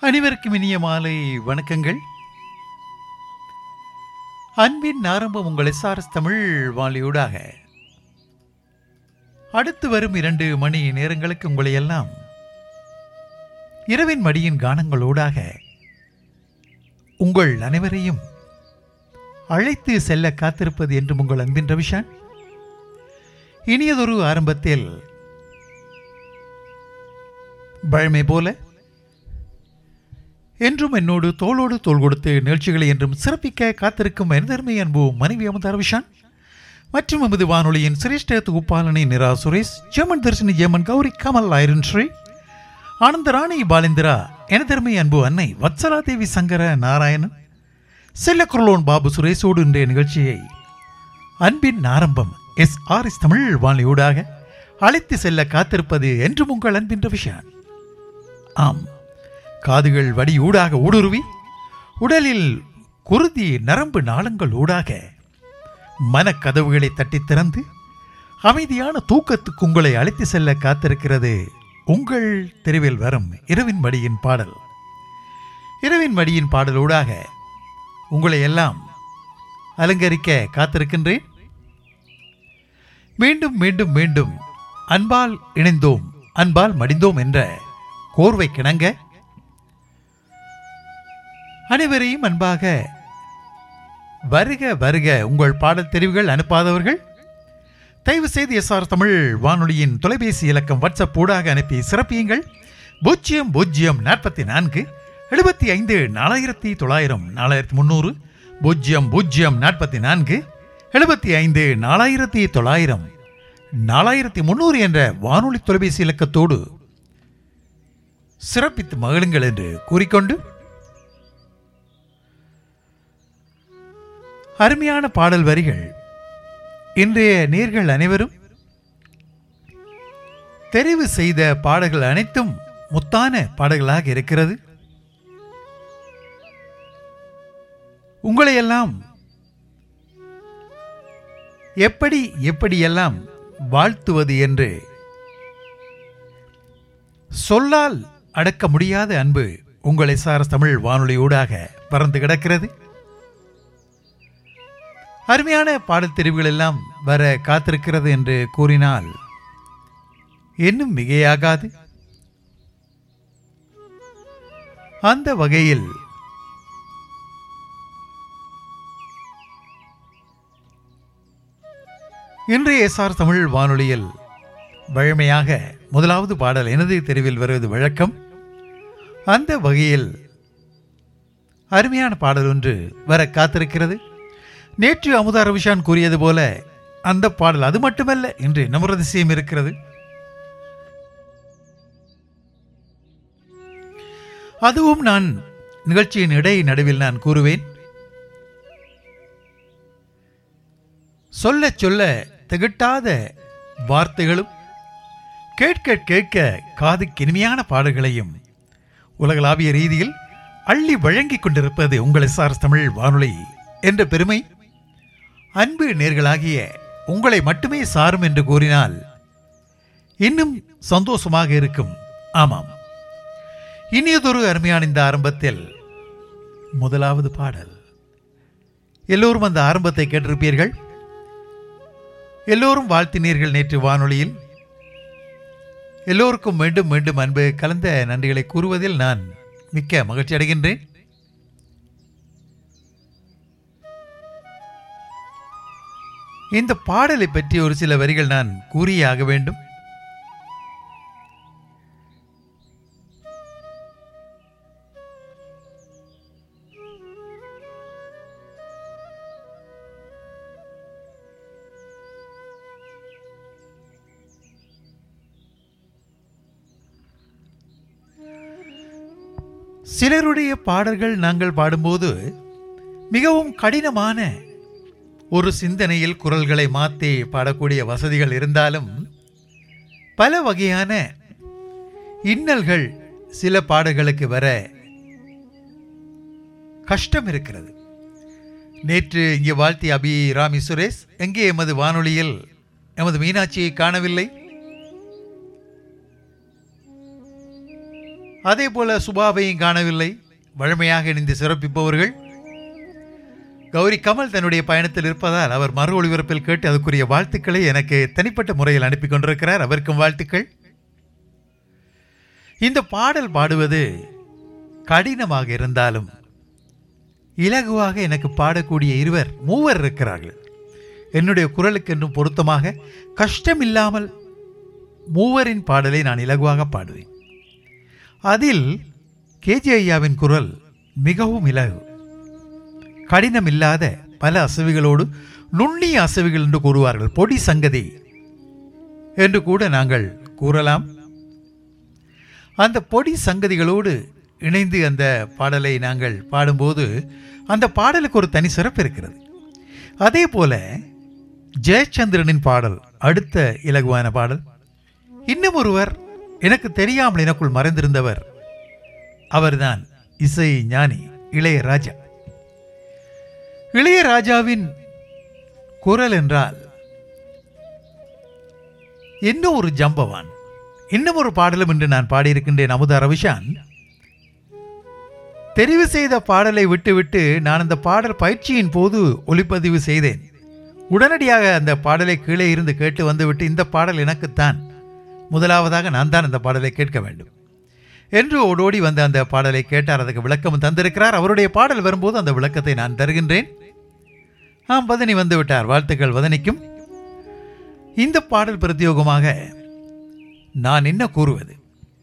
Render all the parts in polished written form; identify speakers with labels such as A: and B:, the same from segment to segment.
A: அனைவருக்கும் இனிய மாலை வணக்கங்கள். அன்பின் ஆரம்பம் உங்கள் எஸ்ஆர்எஸ் தமிழ் வாலியூடாக அடுத்து வரும் 2 மணி நேரங்களுக்கு உங்களை எல்லாம் இரவின் மடியின் கானங்களூடாக உங்கள் அனைவரையும் அழைத்து செல்ல காத்திருப்பது என்றும் உங்கள் அன்பின் ரவிஷான். இனியதொரு ஆரம்பத்தில் பழமை போல என்றும் என்னோடு தோளோடு தோள் கொடுத்து நிகழ்ச்சிகளை என்றும் சிறப்பிக்க காத்திருக்கும் எனதர்மை அன்பு மனைவி அமுதா ரவிஷான் மற்றும் எமது வானொலியின் சிரேஷ்ட தொகுப்பாளனை நிரா சுரேஷ், ஜெமன் தர்ஷினி, ஜெமன் கௌரி, கமல், ஐரன் ஸ்ரீ, ஆனந்த ராணி, பாலேந்திரா, எனதர்மை அன்பு அன்னை வத்சலா தேவி, சங்கர நாராயணன், செல்லக்குரலோன் பாபு சுரேஷோடு இன்றைய நிகழ்ச்சியை அன்பின் ஆரம்பம் எஸ்ஆர்எஸ் தமிழ் வானொலியூடாக அழைத்து செல்ல காத்திருப்பது என்றும் உங்கள் அன்பின் ரவிஷான். ஆம், காதுகள் வடி ஊடாக ஊடுருவி உடலில் குருதி நரம்பு நாளங்கள் ஊடாக மனக்கதவுகளை தட்டி திறந்து அமைதியான தூக்கத்துக்கு உங்களை அழைத்து செல்ல காத்திருக்கிறது உங்கள் தெருவில் வரும் இரவின் மடியின் பாடல். இரவின் மடியின் பாடலூடாக உங்களை எல்லாம் அலங்கரிக்க காத்திருக்கின்றேன். மீண்டும் மீண்டும் மீண்டும் அன்பால் இணைந்தோம், அன்பால் மடிந்தோம் என்ற கோர்வை கிணங்க அனைவரையும் அன்பாக வருக வருக. உங்கள் பாடல் தெரிவுகள் அனுப்பாதவர்கள் தயவு செய்து எஸ்ஆர் தமிழ் வானொலியின் தொலைபேசி இலக்கம் வாட்ஸ்அப் ஊடாக அனுப்பி சிறப்பியுங்கள். 0044 75 4900 4300 0044 75 4900 4300 என்ற வானொலி தொலைபேசி இலக்கத்தோடு சிறப்பித்து மகிழுங்கள் என்று கூறிக்கொண்டு அருமையான பாடல் வரிகள் இன்றைய நேர்கள் அனைவரும் தெரிவு செய்த பாடல்கள் அனைத்தும் முத்தான பாடல்களாக இருக்கிறது. உங்களையெல்லாம் எப்படியெல்லாம் வாழ்த்துவது என்று சொல்லால் அடக்க முடியாத அன்பு உங்கள் எஸ்ஆர்எஸ் தமிழ் வானொலியூடாக பறந்து கிடக்கிறது. அருமையான பாடல் தெரிவுகள் எல்லாம் வர காத்திருக்கிறது என்று கூறினால் இன்னும் மிகையாகாது. அந்த வகையில் இன்றைய எஸ்ஆர் தமிழ் வானொலியில் வழமையாக முதலாவது பாடல் எனது தெரிவில் வருவது வழக்கம். அந்த வகையில் அருமையான பாடல் ஒன்று வர காத்திருக்கிறது. நேற்று அமுதா ரவிஷான் கூறியது போல அந்த பாடல் அது மட்டுமல்ல, இன்று நமரதிசயம் இருக்கிறது. அதுவும் நான் நிகழ்ச்சியின் நடுவில் நான் கூறுவேன். சொல்ல சொல்ல திகட்டாத வார்த்தைகளும் கேட்க கேட்க காதுக்கு இனிமையான பாடல்களையும் உலகளாவிய ரீதியில் அள்ளி வழங்கிக் கொண்டிருப்பது உங்கள் எஸ்ஆர்எஸ் தமிழ் வானொலி என்ற பெருமை அன்பு நேர்களாகிய உங்களை மட்டுமே சாரும் என்று கூறினால் இன்னும் சந்தோஷமாக இருக்கும். ஆமாம், இனியதொரு அருமையான இந்த ஆரம்பத்தில் முதலாவது பாடல். எல்லோரும் அந்த ஆரம்பத்தை கேட்டிருப்பீர்கள், எல்லோரும் வாழ்த்தினீர்கள் நேற்று வானொலியில். எல்லோருக்கும் மீண்டும் மீண்டும் அன்பு கலந்த நன்றிகளை கூறுவதில் நான் மிக்க மகிழ்ச்சி அடைகின்றேன். இந்த பாடலை பற்றி ஒரு சில வரிகள் நான் கூறியே ஆக வேண்டும். சிலருடைய பாடல்கள் நாங்கள் பாடும்போது மிகவும் கடினமான ஒரு சிந்தனையில் குரல்களை மாற்றி பாடக்கூடிய வசதிகள் இருந்தாலும் பல வகையான இன்னல்கள் சில பாடல்களுக்கு வர கஷ்டம் இருக்கிறது. நேற்று இங்கே வாழ்த்திய அபிராமி சுரேஷ் எங்கே எமது வானொலியில் எமது மீனாட்சியை காணவில்லை? அதே போல சுபாவையும் காணவில்லை. வழமையாக இணைந்து சிறப்பிப்பவர்கள். கௌரி கமல் தன்னுடைய பயணத்தில் இருப்பதால் அவர் மறு ஒளிபரப்பில் கேட்டு அதுக்குரிய வாழ்த்துக்களை எனக்கு தனிப்பட்ட முறையில் அனுப்பி கொண்டிருக்கிறார். அவருக்கும் வாழ்த்துக்கள். இந்த பாடல் பாடுவது கடினமாக இருந்தாலும் இலகுவாக எனக்கு பாடக்கூடிய மூவர் இருக்கிறார்கள். என்னுடைய குரலுக்கு என்றும் பொருத்தமாக கஷ்டமில்லாமல் மூவரின் பாடலை நான் இலகுவாக பாடுவேன். அதில் கேஜி ஐயாவின் குரல் மிகவும் இலகு, கடினம் இல்லாத பல அசைவுகளோடு, நுண்ணிய அசைவுகள் என்று கூறுவார்கள், பொடி சங்கதி என்று கூட நாங்கள் கூறலாம். அந்த பொடி சங்கதிகளோடு இணைந்து அந்த பாடலை நாங்கள் பாடும்போது அந்த பாடலுக்கு ஒரு தனி சிறப்பு இருக்கிறது. அதே போல ஜெயச்சந்திரனின் பாடல் அடுத்த இலகுவான பாடல். இன்னும் ஒருவர் எனக்கு தெரியாமல் எனக்குள் மறைந்திருந்தவர், அவர்தான் இசை ஞானி இளையராஜா. இளையராஜாவின் குரல் என்றால் இன்னும் ஒரு ஜம்பவான். இன்னும் ஒரு பாடலும் என்று நான் பாடியிருக்கின்றேன். அமுதா ரவிஷான் தெரிவு செய்த பாடலை விட்டுவிட்டு நான் அந்த பாடல் பயிற்சியின் போது ஒளிப்பதிவு செய்தேன். உடனடியாக அந்த பாடலை கீழே இருந்து கேட்டு வந்துவிட்டு இந்த பாடல் எனக்குத்தான், முதலாவதாக நான் தான் அந்த பாடலை கேட்க வேண்டும் என்று ஓடோடி வந்து அந்த பாடலை கேட்டார். அதுக்கு விளக்கம் தந்திருக்கிறார். அவருடைய பாடல் வரும்போது அந்த விளக்கத்தை நான் தருகின்றேன். வதனி வந்து விட்டார். வாழ்த்துக்கள் வதனிக்கும். இந்த பாடல் பிரத்யோகமாக நான் என்ன கூறுவது?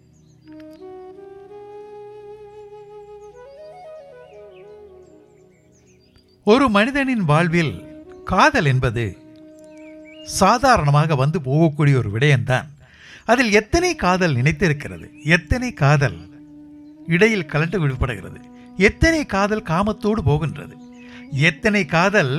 A: ஒரு மனிதனின் வாழ்வில் காதல் என்பது சாதாரணமாக வந்து போகக்கூடிய ஒரு விடயம்தான். அதில் எத்தனை காதல் நினைத்திருக்கிறது, எத்தனை காதல் இடையில் கலண்டு விடுபடுகிறது, எத்தனை காதல் காமத்தோடு போகின்றது, எத்தனை காதல்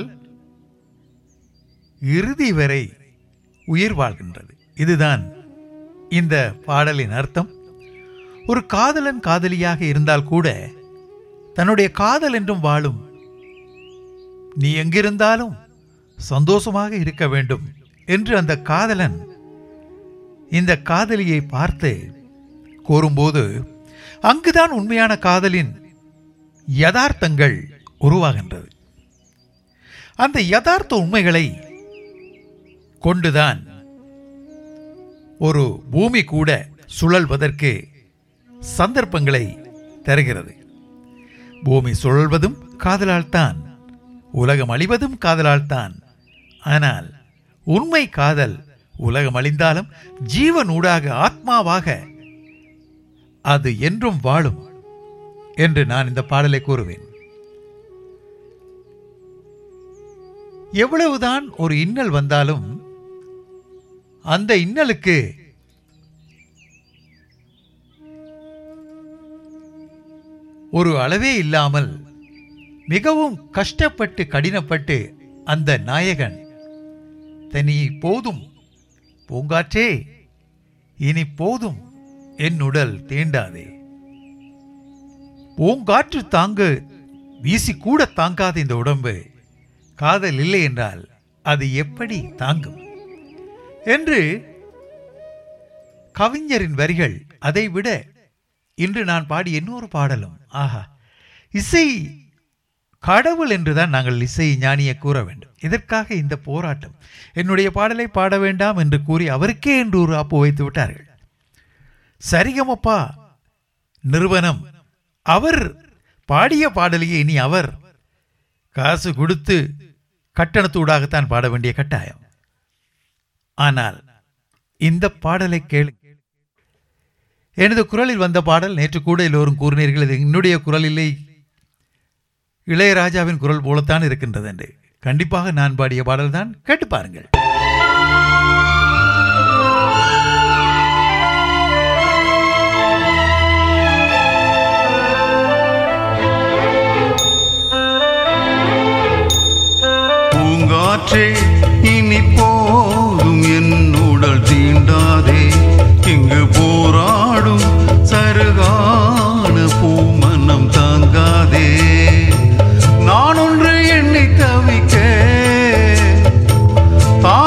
A: இறுதி வரை உயிர் வாழ்கின்றது. இதுதான் இந்த பாடலின் அர்த்தம். ஒரு காதலன் காதலியாக இருந்தால் கூட தன்னுடைய காதல் என்றும் வாழும், நீ எங்கிருந்தாலும் சந்தோஷமாக இருக்க வேண்டும் என்று அந்த காதலன் இந்த காதலியை பார்த்து கூறும்போது அங்குதான் உண்மையான காதலின் யதார்த்தங்கள் உருவாகின்றது. அந்த யதார்த்த உண்மைகளை கொண்டுதான் ஒரு பூமி கூட சுழல்வதற்கு சந்தர்ப்பங்களை தருகிறது. பூமி சுழல்வதும் காதலால் தான், உலகம் அழிவதும் காதலால் தான். ஆனால் உண்மை காதல் உலகம் அழிந்தாலும் ஜீவனூடாக ஆத்மாவாக அது என்றும் வாழும் என்று நான் இந்த பாடலை கூறுவேன். எவ்வளவுதான் ஒரு இன்னல் வந்தாலும் அந்த இன்னலுக்கு ஒரு அளவே இல்லாமல் மிகவும் கஷ்டப்பட்டு கடினப்பட்டு அந்த நாயகன் தனி போதும் பூங்காற்றே இனி போதும் என் உடல் தீண்டாதே, பூங்காற்று தாங்க வீசி கூட தாங்காத இந்த உடம்பு, காதல் இல்லை என்றால் அது எப்படி தாங்கும் என்று கவிஞரின் வரிகள். அதைவிட இன்று நான் பாடி இன்னொரு பாடலும், ஆஹா, இசை கடவுள் என்றுதான் நாங்கள் இசை ஞானியை கூற வேண்டும். இதற்காக இந்த போராட்டம். என்னுடைய பாடலை பாட வேண்டாம் என்று கூறி அவருக்கே என்று ஒரு ஆப்பு வைத்து விட்டார்கள். சரிகமப்பா நிறுவனம் அவர் பாடிய பாடலையே இனி அவர் காசு கொடுத்து கட்டணத்தூடாகத்தான் பாட வேண்டிய கட்டாயம். ஆனால் இந்த பாடலை கேளு. எனது குரலில் வந்த பாடல். நேற்று கூட எல்லோரும் கூறினீர்கள் இது என்னுடைய குரல் இல்லை, இளையராஜாவின் குரல் போலத்தான் இருக்கின்றது என்று. கண்டிப்பாக நான் பாடிய பாடல் தான். கேட்டு பாருங்கள்.
B: பூங்காற்றே இனி போதும் என் உடல் தீண்டாதே, இங்கு போராடும் சருகான பூமனம் தாங்காதே, நான் ஒன்று என்னை தவிக்க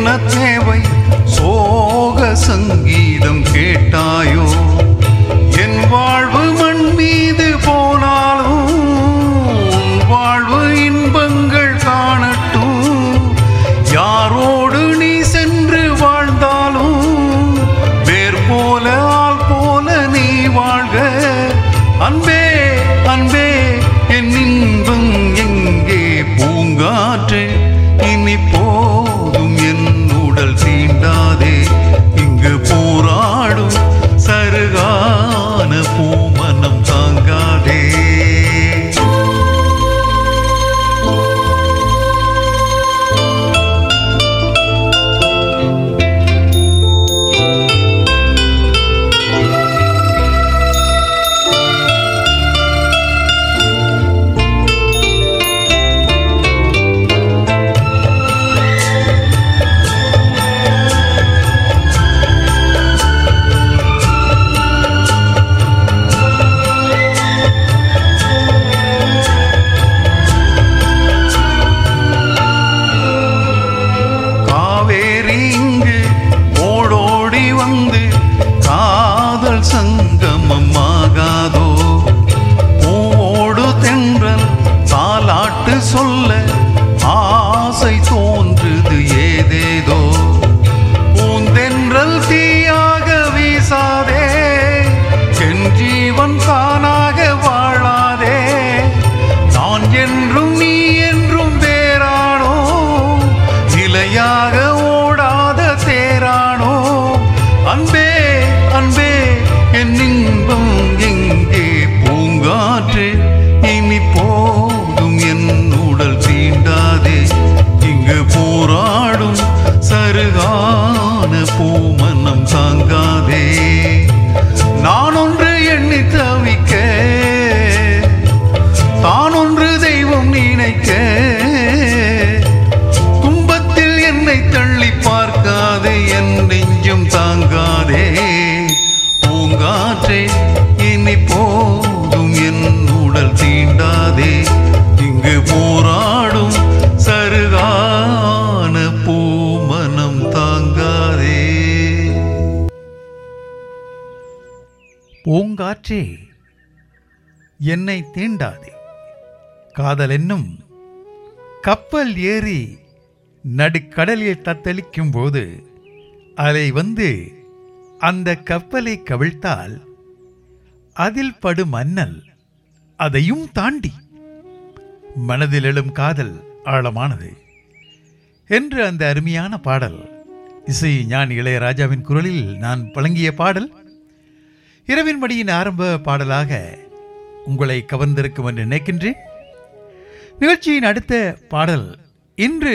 B: என்ன தேவை சோக சங்கீதம் கேட்டாயோ என் வாழ்வு மண் மீது போனாலும் உன் வாழ்வு இன்பங்கள் காணட்டும் யாரோடு நீ சென்று வாழ்ந்தாலும் வேர் போல ஆள் போல நீ வாழ்க அன்பே அன்பே என் இன்பம் எங்கே பூங்காற்றே இனி போதும் என் உடல் தீண்டாதே இங்கு போராடும் சருகான பூமனம் தாங்காதே சங்கமம் ஆகாதோ பூவோடு தென்றல் தாலாட்டு சொல்ல ஆசை தோன்றுது ஏதேதோ பூந்தென்றல் தீயாக வீசாதே என் ஜீவன் தானாக வாழாதே நான் என்றும் நீ என்றும் வேறானோ நிலையாக ஓடாத தேரானோ அன்பே அன்பே என் இன்பம் எங்கே பூங்காற்றே இனி போதும் என் உடல் தீண்டாதே இங்கு போராடும் சருகான பூமனம் தாங்காதே நான் ஒன்று எண்ணி தவிக்க தான் ஒன்று தெய்வம் நினைக்க துன்பத்தில் என்னை தள்ளி பார்க்காதே என் நெஞ்சும் தாங்காதே பூங்காற்றே இனி போதும் என் உடல் தீண்டாதே இங்கு போராடும் சருகான பூமனம் தாங்காதே
A: பூங்காற்றே என்னை தீண்டாதே காதல் என்னும் கப்பல் ஏறி நடுக்கடலில் தத்தளிக்கும் போது அலை வந்து அந்த கப்பலை கவிழ்த்தால் அதில் படும் அன்னல் அதையும் தாண்டி மனதில் எழும் காதல் ஆழமானது என்று அந்த அருமையான பாடல் இசை ஞானி இளையராஜாவின் குரலில் நான் வழங்கிய பாடல் இரவின் மடியின் ஆரம்ப பாடலாக உங்களை கவர்ந்திருக்கும் என்று நினைக்கின்றேன். நிகழ்ச்சியின் அடுத்த பாடல் இன்று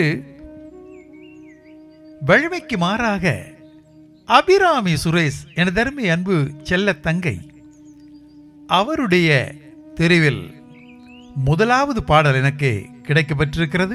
A: வழமைக்கு மாறாக அபிராமி சுரேஷ் எனது அருமை அன்பு செல்ல தங்கை அவருடைய தெரிவில் முதலாவது பாடல் எனக்கு கிடைக்கப்பட்டிருக்கிறது.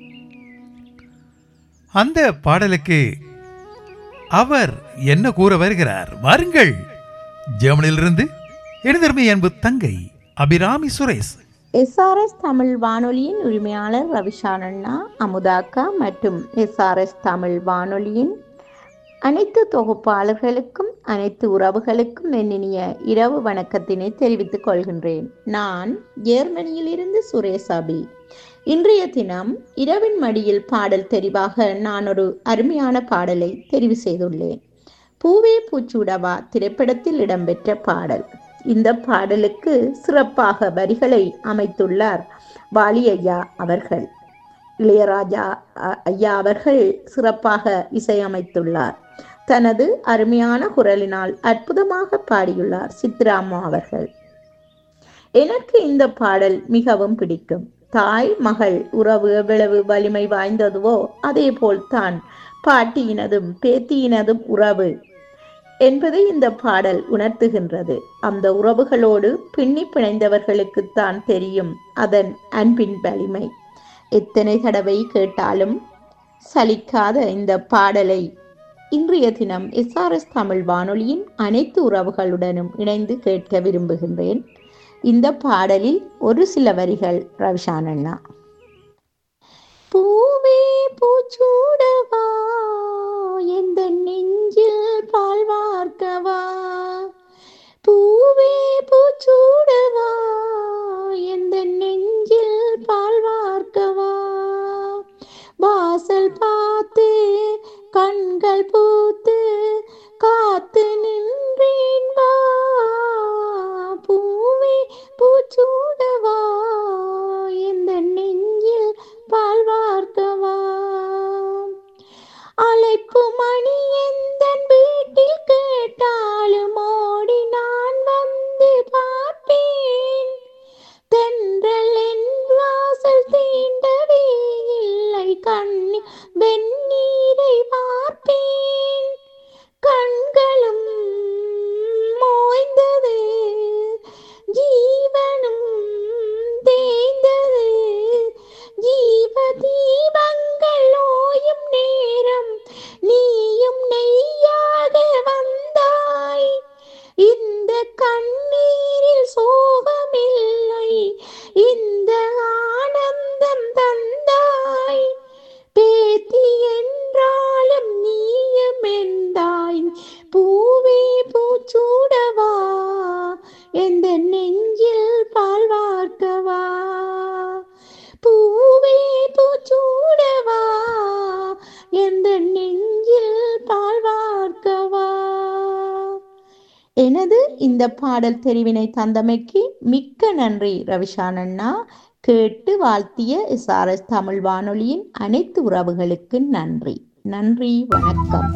A: அந்த பாடலுக்கு அவர் என்ன கூற வருகிறார் வாருங்கள். ஜெர்மனியிலிருந்து எனது அருமை அன்பு தங்கை அபிராமி சுரேஷ்.
C: SRS தமிழ் வானொலியின் உரிமையாளர் ரவிஷானண்ணா, அமுதாக்கா மற்றும் SRS தமிழ் வானொலியின் அனைத்து தொகுப்பாளர்களுக்கும் அனைத்து உறவுகளுக்கும் என்னிய இரவு வணக்கத்தினை தெரிவித்துக் கொள்கின்றேன். நான் ஜெர்மனியிலிருந்து சுரேஷ் அபி. இன்றைய தினம் இரவின் மடியில் பாடல் தெரிவாக நான் ஒரு அருமையான பாடலை தெரிவு செய்துள்ளேன். பூவே பூச்சூடவா திரைப்படத்தில் இடம்பெற்ற பாடல். இந்த பாடலுக்கு சிறப்பாக வரிகளை அமைத்துள்ளார் வாலி ஐயா அவர்கள். இளையராஜா ஐயா அவர்கள் சிறப்பாக இசையமைத்துள்ளார். தனது அருமையான குரலினால் அற்புதமாக பாடியுள்ளார் சித்ராம்மா அவர்கள். எனக்கு இந்த பாடல் மிகவும் பிடிக்கும். தாய் மகள் உறவு எவ்வளவு வலிமை வாய்ந்ததுவோ அதே போல் தான் பாட்டியினதும் பேத்தியினதும் உறவு என்பதை இந்த பாடல் உணர்த்துகின்றது. அந்த உறவுகளோடு பின்னி பிணைந்தவர்களுக்குத்தான் தெரியும் அதன் அன்பின் வலிமை. எத்தனை தடவை கேட்டாலும் சலிக்காத இந்த பாடலை இன்றைய தினம் SRS தமிழ் வானொலியின் அனைத்து உறவுகளுடனும் இணைந்து கேட்க விரும்புகின்றேன். இந்த பாடலில் ஒரு சில வரிகள் ரவிஷானண்ணா. பூவே பூச்சூடவா வெந்நீரை வார்ப்பேன். கண்களும் மோய்ந்தது, ஜீவனும் தேய்ந்தது. ஜீவ தீபங்கள் ஓயும் நேரம் நீயும் நெய்யாக வந்தாய். இந்த கண்ணீரில் சோகமில்லை, இந்த ஆனந்தம் தந்தாய். பேத்தி என்றாலும் நீயும் என்றாய். பூவே பூச்சூடவா, எந்த நெஞ்சில் பால் வார்க்கவா. பூவே பூச்சூடவா, எந்த நெஞ்சில் பால் வார்க்கவா. எனது இந்த பாடல் தெரிவினை தந்தமைக்கு மிக்க நன்றி ரவிஷான் அண்ணா. கேட்டு வாழ்த்திய எஸ்ஆர்எஸ் தமிழ் வானொலியின் அனைத்து உறவுகளுக்கு நன்றி. நன்றி, வணக்கம்.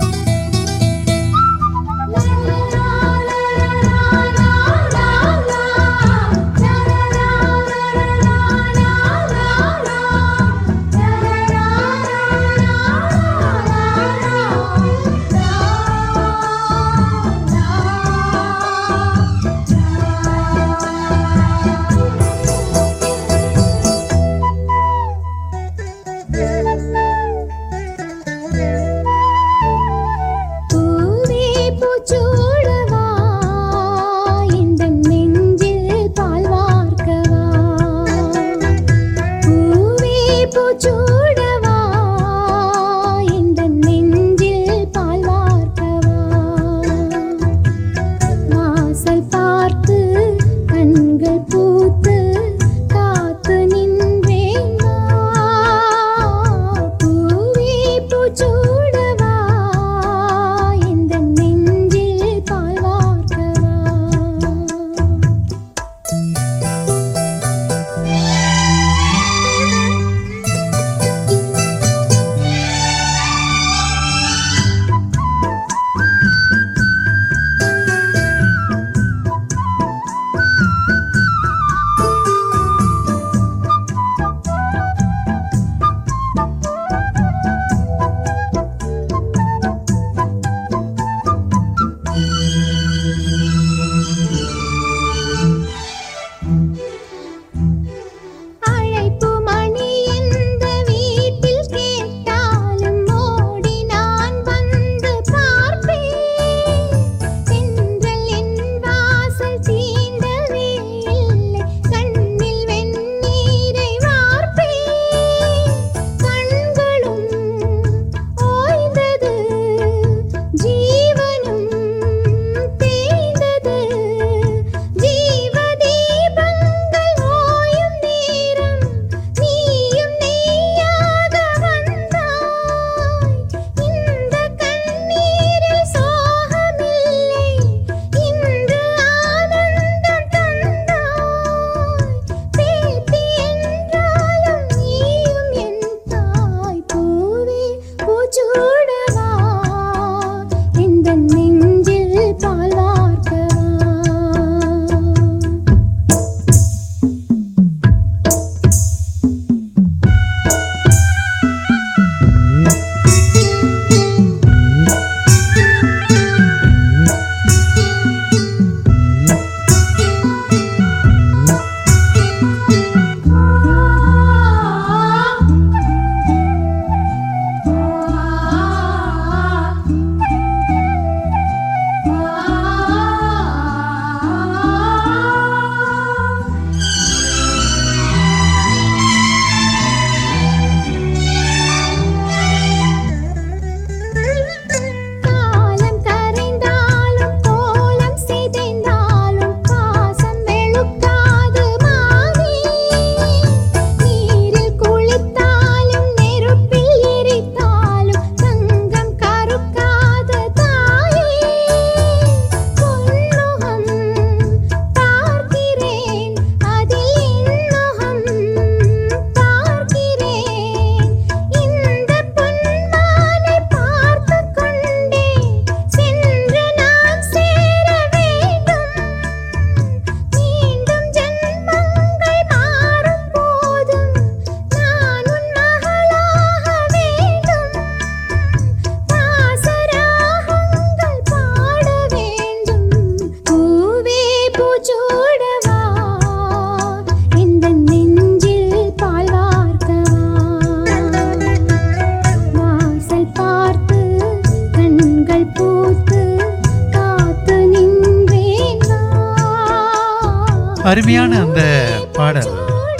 A: அருமையான அந்த பாடல்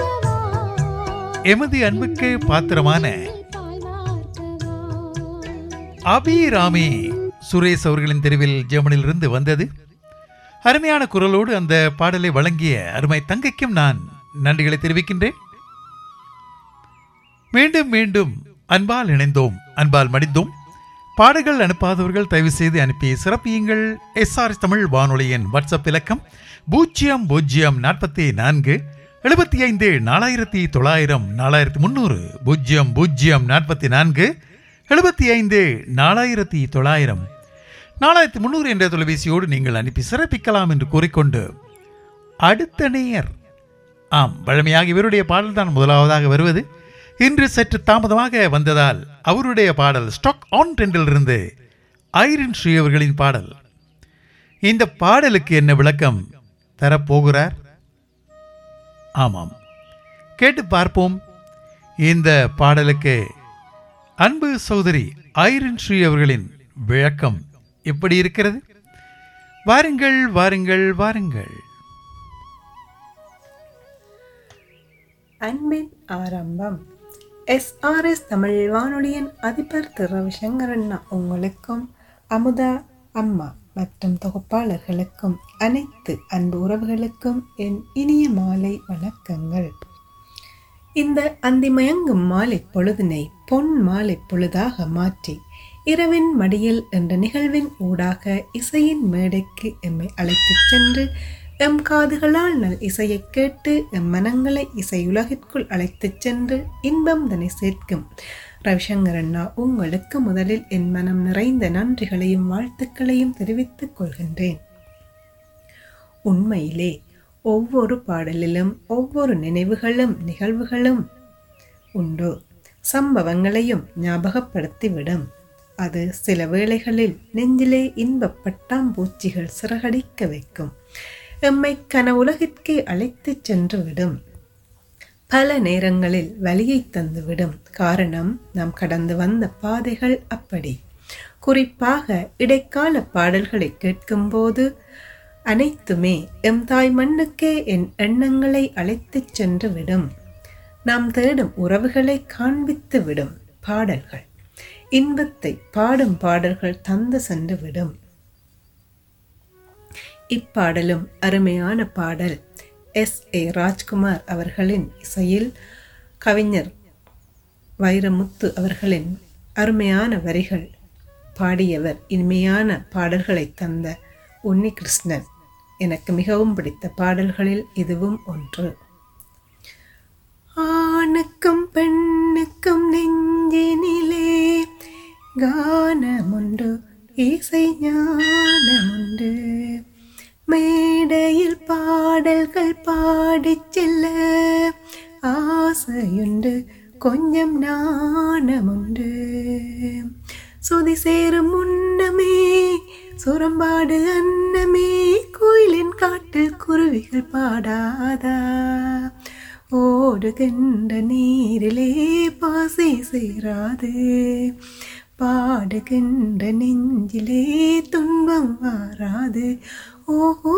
A: எமது அன்புக்கு பாத்திரமான அபிராமி சுரேஷ் அவர்களின் தெருவில் ஜெர்மனியிலிருந்து வந்தது. அருமையான குரலோடு அந்த பாடலை வழங்கிய அருமை தங்கைக்கும் நான் நன்றிகளை தெரிவிக்கின்றேன். மீண்டும் மீண்டும் அன்பால் இணைந்தோம், அன்பால் மடிந்தோம். பாடல்கள் அனுப்பாதவர்கள் தயவு செய்து அனுப்பி சிறப்பியுங்கள். SRS தமிழ் வானொலியின் வாட்ஸ்அப் இலக்கம் 0044 75 4900 4300 0044 75 4900 4300 என்ற தொலைபேசியோடு நீங்கள் அனுப்பி சிறப்பிக்கலாம் என்று கூறிக்கொண்டு அடுத்த நேயர், ஆம், வழமையாக இவருடைய பாடல் தான் முதலாவதாக வருவது. இன்று சற்று தாமதமாக வந்ததால் அவருடைய பாடல் ஸ்டாக் ஆன் ட்ரெண்டிலிருந்து ஐரின் ஸ்ரீ அவர்களின் பாடல். இந்த பாடலுக்கு என்ன விளக்கம் தரப்போகிறார்? ஆமாம், கேட்டு பார்ப்போம். இந்த பாடலுக்கு அன்பு சகோதரி ஐரின் ஸ்ரீ அவர்களின் விளக்கம் எப்படி இருக்கிறது? வாருங்கள் வாருங்கள் வாருங்கள்.
D: அன்பின் ஆரம்பம். SRS தமிழ் வானொலியின் அதிபர் திரு ரவிசங்கர் அண்ணா உங்களுக்கும் அமுதா அம்மா மற்றும் தொகுப்பாளர்களுக்கும் அனைத்து அன்பு உறவுகளுக்கும் என் இனிய மாலை வணக்கங்கள். இந்த அந்திமயங்கும் மாலை பொழுதினை பொன் மாலை பொழுதாக மாற்றி இரவின் மடியில் என்ற நிகழ்வின் ஊடாக இசையின் மேடைக்கு எம்மை அழைத்துச் சென்று எம் காதுகளால் நல் இசையை கேட்டு எம் மனங்களை இசையுலகிற்குள் அழைத்துச் சென்று இன்பம் தன்னை சேர்க்கும் ரவிசங்கர் அண்ணா உங்களுக்கு முதலில் என் மனம் நிறைந்த நன்றிகளையும் வாழ்த்துக்களையும் தெரிவித்துக் கொள்கின்றேன். உண்மையிலே ஒவ்வொரு பாடலிலும் ஒவ்வொரு நினைவுகளும் நிகழ்வுகளும் உண்டு, சம்பவங்களையும் ஞாபகப்படுத்திவிடும். அது சில வேளைகளில் நெஞ்சிலே இன்பப் பட்டாம்பூச்சிகள் சிறகடிக்க வைக்கும், எம்மை கனவுலகிற்கே அழைத்துச் சென்றுவிடும். பல நேரங்களில் வலியை தந்துவிடும். காரணம், நாம் கடந்து வந்த பாதைகள் அப்படி. குறிப்பாக இடைக்கால பாடல்களை கேட்கும்போது அனைத்துமே எம் தாய் மண்ணுக்கே என் எண்ணங்களை அழைத்துச் சென்றுவிடும். நாம் தேடும் உறவுகளை காண்பித்து விடும் பாடல்கள், இன்பத்தை பாடும் பாடல்கள் தந்து சென்றுவிடும். இப்பாடலும் அருமையான பாடல். S.A. ராஜ்குமார் அவர்களின் இசையில் கவிஞர் வைரமுத்து அவர்களின் அருமையான வரிகள் பாடியவர் இனிமையான பாடல்களை தந்த உன்னி கிருஷ்ணன். எனக்கு மிகவும் பிடித்த பாடல்களில் இதுவும் ஒன்று. ஆணுக்கும் பெண்ணுக்கும் நெஞ்சினிலே கானமுண்டு, இசை ஞானமுண்டு, மேடையில் பாடல்கள் பாடிச் செல்ல ஆசையுண்டு, கொஞ்சம் நாணமுண்டு. சுதி சேரும் முன்னமே சுரம்பாடு அன்னமே, கோயிலின் காட்டில் குருவிகள் பாடாதா, ஓடுகின்ற நீரிலே பாசி சேராது, பாடுகின்ற நெஞ்சிலே துன்பம் வாராது. ஓஹோ,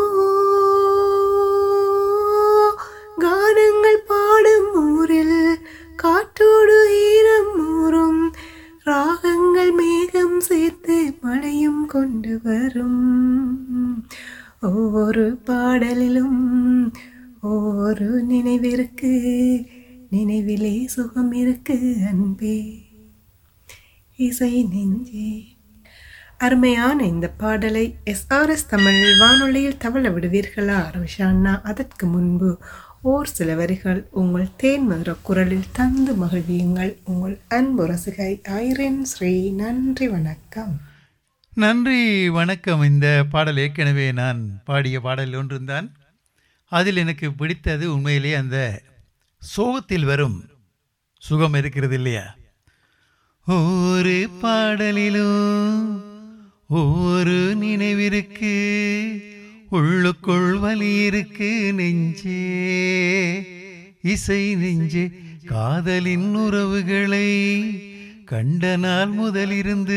D: கானங்கள் பாடும் ஊரில் காற்றோடு ஈரம் ஊறும், ராகங்கள் மேகம் சேர்த்து மழையும் கொண்டு வரும். ஒவ்வொரு பாடலிலும் ஒவ்வொரு நினைவிற்கு, நினைவிலே சுகம் இருக்கு அன்பே, இசை நெஞ்சே. அருமையான இந்த பாடலை SRS தமிழ் வானொலியில் தவள விடுவீர்களா ரவிஷாண்ணா? அதற்கு முன்பு ஓர் சில வரிகள் உங்கள் தேன் மதுர குரலில் தந்து மகிழ்வியுங்கள். உங்கள் அன்பு ரசிகை ஐரின் ஸ்ரீ. நன்றி, வணக்கம்.
A: நன்றி, வணக்கம். இந்த பாடல் ஏற்கனவே நான் பாடிய பாடல் ஒன்றுந்தான். அதில் எனக்கு பிடித்தது உண்மையிலே அந்த சோகத்தில் வரும் சுகம் இருக்கிறது இல்லையா? ஒரு பாடலிலும் ஒரு நினைவிருக்கு, உள்ளுக்குள் வலி இருக்கு நெஞ்சே, இசை நெஞ்சே, காதலின் உறவுகளை கண்ட நாள் முதலிருந்து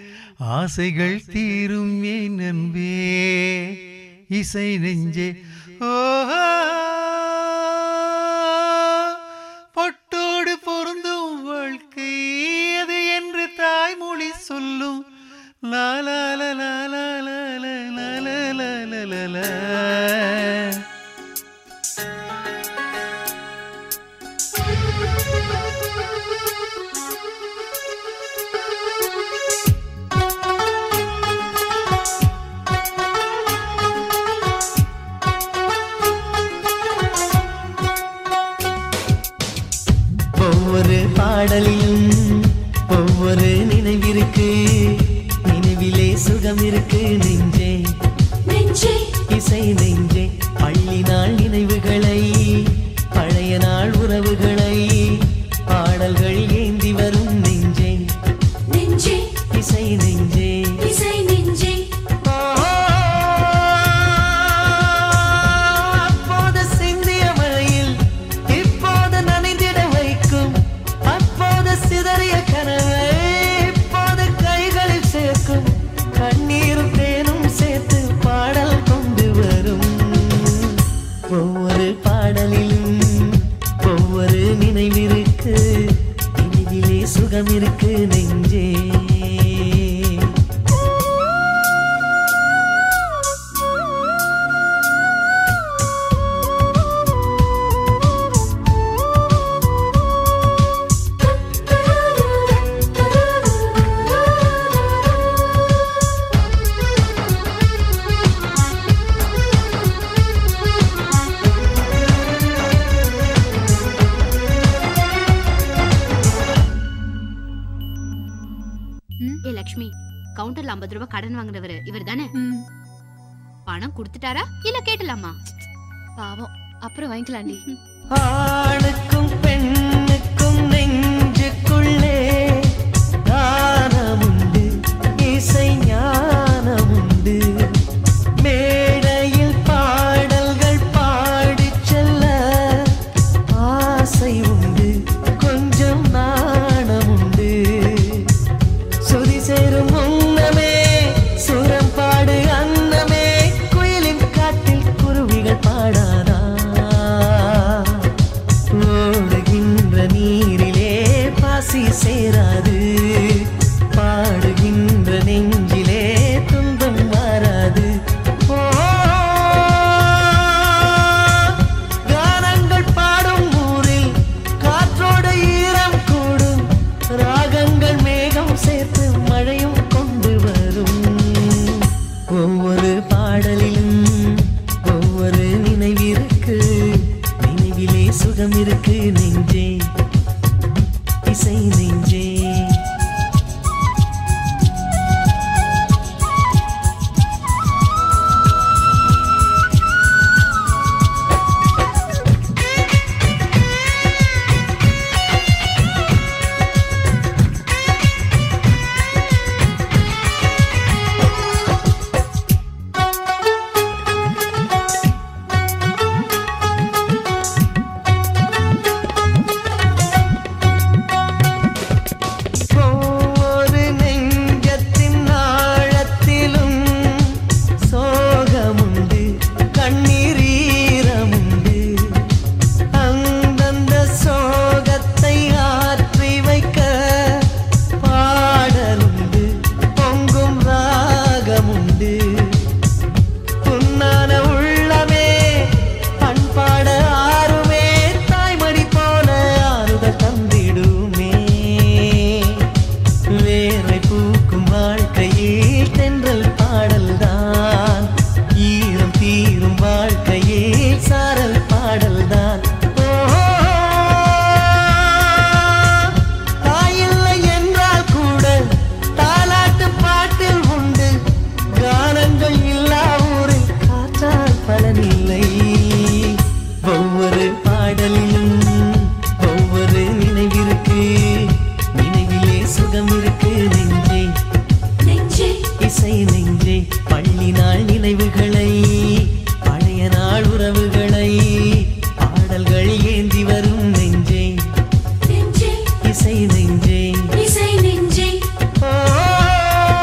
A: ஆசைகள் தீரும் ஏன் அன்பே, இசை நெஞ்சே, பொட்டோடு பொருந்தும் வாழ்க்கை அது என்று தாய்மொழி சொல்லும்.
E: ஒவ்வொரு பாடலிலும் ஒவ்வொரு நினைவிருக்கு, நினைவிலே சுகம் இருக்கு நெஞ்சே நெஞ்சே இசை நெஞ்சே. பள்ளி நாள் நினைவுகளை, பழைய நாள் உறவுகளை, பாடல்கள் ஏந்தி வரும் நெஞ்சே நெஞ்சே இசை நெஞ்சே இசை நெஞ்சே. அப்போது சிந்திய மழையில் இப்போது நனைந்திட வைக்கும், அப்போது சிதறிய கனவை இப்போது கைகளில் சேர்க்கும். கண்ணீரும் தேனும் சேர்த்து பாடல் கொண்டு வரும். ஒவ்வொரு பாடலிலும் ஒவ்வொரு நினைவிருக்கு, நினைவிலே சுகம் இருக்கு நெஞ்சே.
F: லட்சுமி, கவுண்டர்ல 50 ரூபாய் கடன் வாங்குறவரு இவர் தானே? பணம் கொடுத்துட்டாரா இல்ல கேட்டலாமா?
G: பாவம், அப்புறம் வாங்கிக்கலாண்டி.
E: ஆணுக்கும் பெண்ணுக்கும் நெஞ்சுக்குள்ளே கானமுண்டு, இசை ஞானமுண்டு. மேடையில் பாடல்கள் பாடிச் செல்ல ஆசை உண்டு, கொஞ்சம் நாணமுண்டு. சுதி சேரும் முன்னமே சுரம் பாடு அன்னமே, குயிலின் காட்டில் குருவிகள் பாடாதா? ஓடுகின்ற நீரிலே பாசி சேராது, பாடுகின்ற நெஞ்சிலே துன்பம் மாறாது. கானங்கள் பாடும் ஊரில் காற்றோடு ஈரம் கூடும், ராகங்கள் மேகம் சேர்த்து மழையும் கொண்டு வரும். ஒவ்வொரு பாடலிலும் ஒவ்வொரு நினைவிருக்கு, நினைவிலே சுகம் இருக்கு நெஞ்சே இசை நெஞ்சே.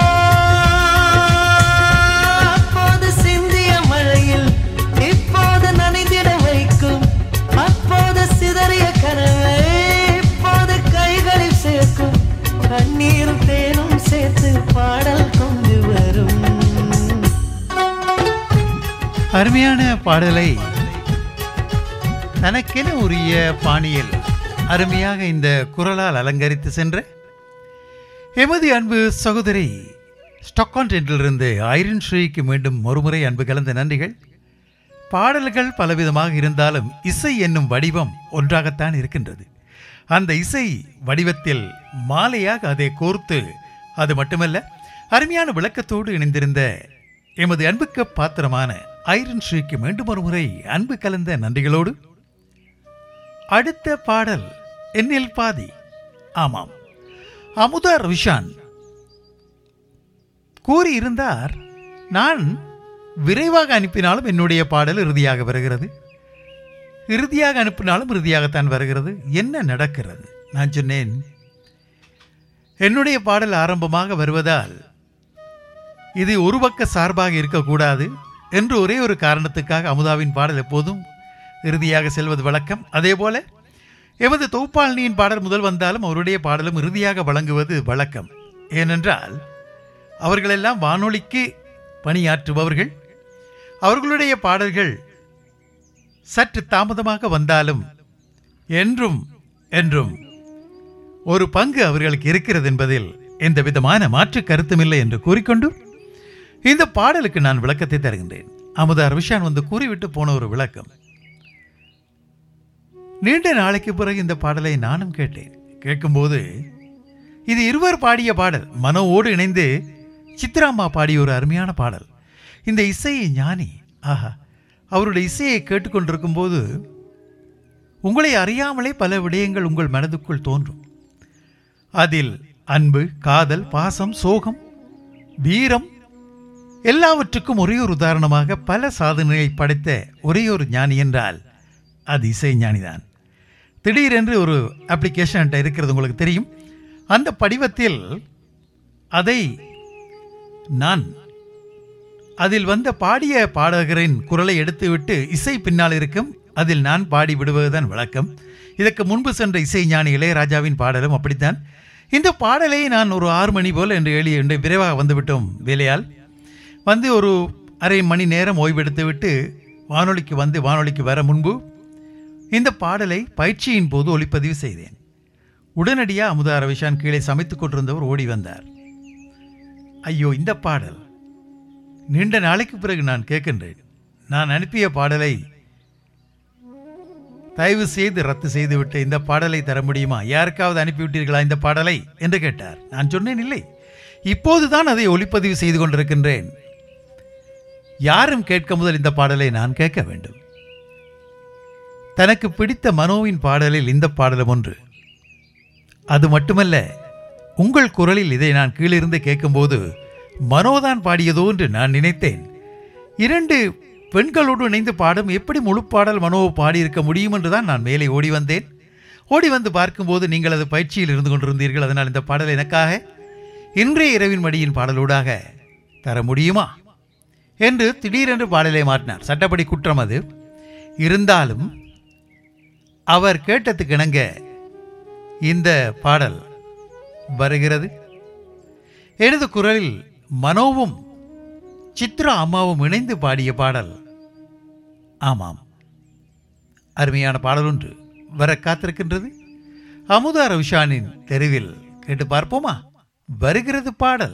E: இப்போது
A: அருமையான பாடலை தனக்கென உரிய பாணியில் அருமையாக இந்த குரலால் அலங்கரித்து சென்ற எமது அன்பு சகோதரி ஸ்டாக்ஹோல்மிலிருந்து ஐரின் ஸ்ரீக்கு மீண்டும் ஒருமுறை அன்பு கலந்த நன்றிகள். பாடல்கள் பலவிதமாக இருந்தாலும் இசை என்னும் வடிவம் ஒன்றாகத்தான் இருக்கின்றது. அந்த இசை வடிவத்தில் மாலையாக அதை கோர்த்து, அது மட்டுமல்ல அருமையான விளக்கத்தோடு இணைந்திருந்த எமது அன்புக்கு பாத்திரமான ஐரின் ஸ்ரீக்கு மீண்டும் ஒரு முறை அன்பு கலந்த நன்றிகளோடு அடுத்த பாடல் என்னில் பாதி. ஆமாம், அமுதா ரவிஷான் கூறியிருந்தார், நான் விரைவாக அனுப்பினாலும் என்னுடைய பாடல் இறுதியாக வருகிறது, இறுதியாக அனுப்பினாலும் இறுதியாகத்தான் வருகிறது, என்ன நடக்கிறது? நான் சொன்னேன், என்னுடைய பாடல் ஆரம்பமாக வருவதால் இது ஒரு பக்க சார்பாக இருக்கக்கூடாது என்று ஒரே ஒரு காரணத்துக்காக அமுதாவின் பாடல் எப்போதும் இறுதியாக செல்வது வழக்கம். அதே போல எமது தொகுப்பாளினியின் பாடல் முதல் வந்தாலும் அவருடைய பாடலும் இறுதியாக வழங்குவது வழக்கம். ஏனென்றால் அவர்களெல்லாம் வானொலிக்கு பணியாற்றுபவர்கள். அவர்களுடைய பாடல்கள் சற்று தாமதமாக வந்தாலும் என்றும் என்றும் ஒரு பங்கு அவர்களுக்கு இருக்கிறது என்பதில் எந்த விதமான மாற்று கருத்துமில்லை என்று கூறிக்கொண்டு இந்த பாடலுக்கு நான் விளக்கத்தை தருகின்றேன். அமுதா ரவிஷான் வந்து கூறிவிட்டு போன ஒரு விளக்கம். நீண்ட நாளைக்கு பிறகு இந்த பாடலை நானும் கேட்டேன். கேட்கும்போது இது இருவர் பாடிய பாடல், மனோவோடு இணைந்து சித்ராம்மா பாடிய ஒரு அருமையான பாடல். இந்த இசையை ஞானி, ஆஹா, அவருடைய இசையை கேட்டுக்கொண்டிருக்கும் போது உங்களை அறியாமலே பல விடயங்கள் உங்கள் மனதுக்குள் தோன்றும். அதில் அன்பு, காதல், பாசம், சோகம், வீரம் எல்லாவற்றுக்கும் ஒரே ஒரு உதாரணமாக பல சாதனைகளை படைத்த ஒரே ஒரு ஞானி என்றால் அது இசை ஞானிதான். திடீரென்று ஒரு அப்ளிகேஷன் இருக்கிறது, உங்களுக்கு தெரியும். அந்த படிவத்தில் அதை நான் அதில் வந்த பாடிய பாடகரின் குரலை எடுத்துவிட்டு இசை பின்னால் இருக்கும், அதில் நான் பாடி விடுவதுதான் வழக்கம். இதற்கு முன்பு சென்ற இசை ஞானி இளையராஜாவின் பாடலும் அப்படித்தான். இந்த பாடலை நான் ஒரு 6 மணி போல் என்று விரைவாக வந்துவிட்டோம். வேலையால் வந்து ஒரு அரை மணி நேரம் ஓய்வெடுத்துவிட்டு வானொலிக்கு வர முன்பு இந்த பாடலை பயிற்சியின் போது ஒளிப்பதிவு செய்தேன். உடனடியாக அமுதா ரவிஷான் கீழே சமைத்துக் கொண்டிருந்தவர் ஓடி வந்தார். ஐயோ, இந்த பாடல் நீண்ட நாளைக்கு பிறகு நான் கேட்கின்றேன். நான் அனுப்பிய பாடலை தயவு செய்து ரத்து செய்துவிட்டு இந்த பாடலை தர முடியுமா? யாருக்காவது அனுப்பிவிட்டீர்களா இந்த பாடலை என்று கேட்டார். நான் சொன்னேன், இல்லை, இப்போதுதான் அதை ஒளிப்பதிவு செய்து கொண்டிருக்கின்றேன். யாரும் கேட்க முதல் இந்த பாடலை நான் கேட்க வேண்டும். தனக்கு பிடித்த மனோவின் பாடலில் இந்த பாடலும் ஒன்று. அது மட்டுமல்ல, உங்கள் குரலில் இதை நான் கீழிருந்து கேட்கும்போது மனோதான் பாடியதோ என்று நான் நினைத்தேன். 2 பெண்களோடு இணைந்து பாடும் எப்படி முழு பாடல் மனோவை பாடியிருக்க முடியும் என்றுதான் நான் மேலே ஓடி வந்தேன். ஓடி வந்து பார்க்கும்போது நீங்கள் அது பயிற்சியில் இருந்து கொண்டிருந்தீர்கள். அதனால் இந்த பாடல் எனக்காக இன்றைய இரவின் மடியின் பாடலூடாக தர முடியுமா என்று திடீரென்று பாடலை மாற்றினார். சட்டப்படி குற்றம் அது. இருந்தாலும் அவர் கேட்டதுக்கு இணங்க இந்த பாடல் வருகிறது. எனது குரலில் மனோவும் சித்ரா அம்மாவும் இணைந்து பாடிய பாடல். ஆமாம், அருமையான பாடல் ஒன்று வர காத்திருக்கின்றது. அமுதா ரவிஷானின் தெருவில் கேட்டு பார்ப்போமா? வருகிறது பாடல்.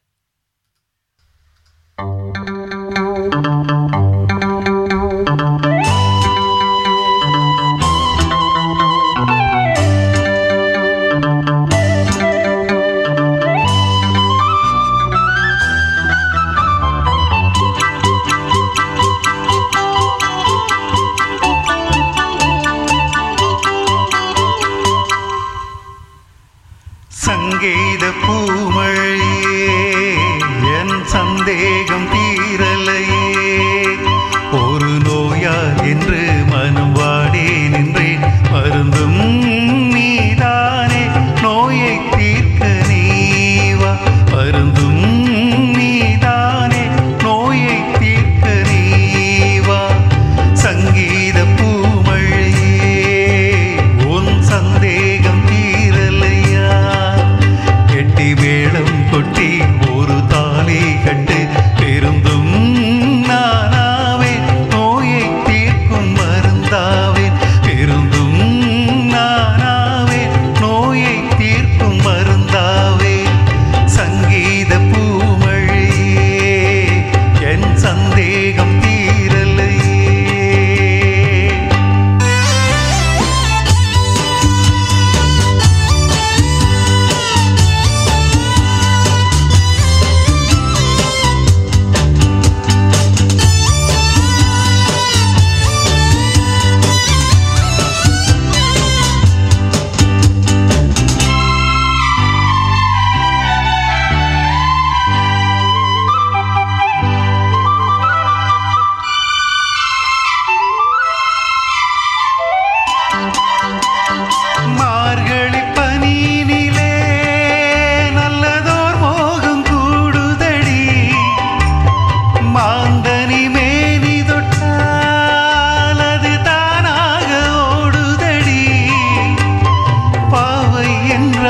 B: சங்கீத பூமழையே, என் சந்தேகம் தீரலையே, ஒரு நோயா என்று மனம் வாடி நின்றேன். மருந்தும் நீதானே, நோயை தீர்க்க நீவா. மருந்தும் நீதானே, நோயை தீர்க்க நீவா. சங்கீத பூமழையே, உன் சந்தேகம் தீரலையா. கெட்டி வேளம் கொட்டி ஒரு தாலி கட்டு, பெரும்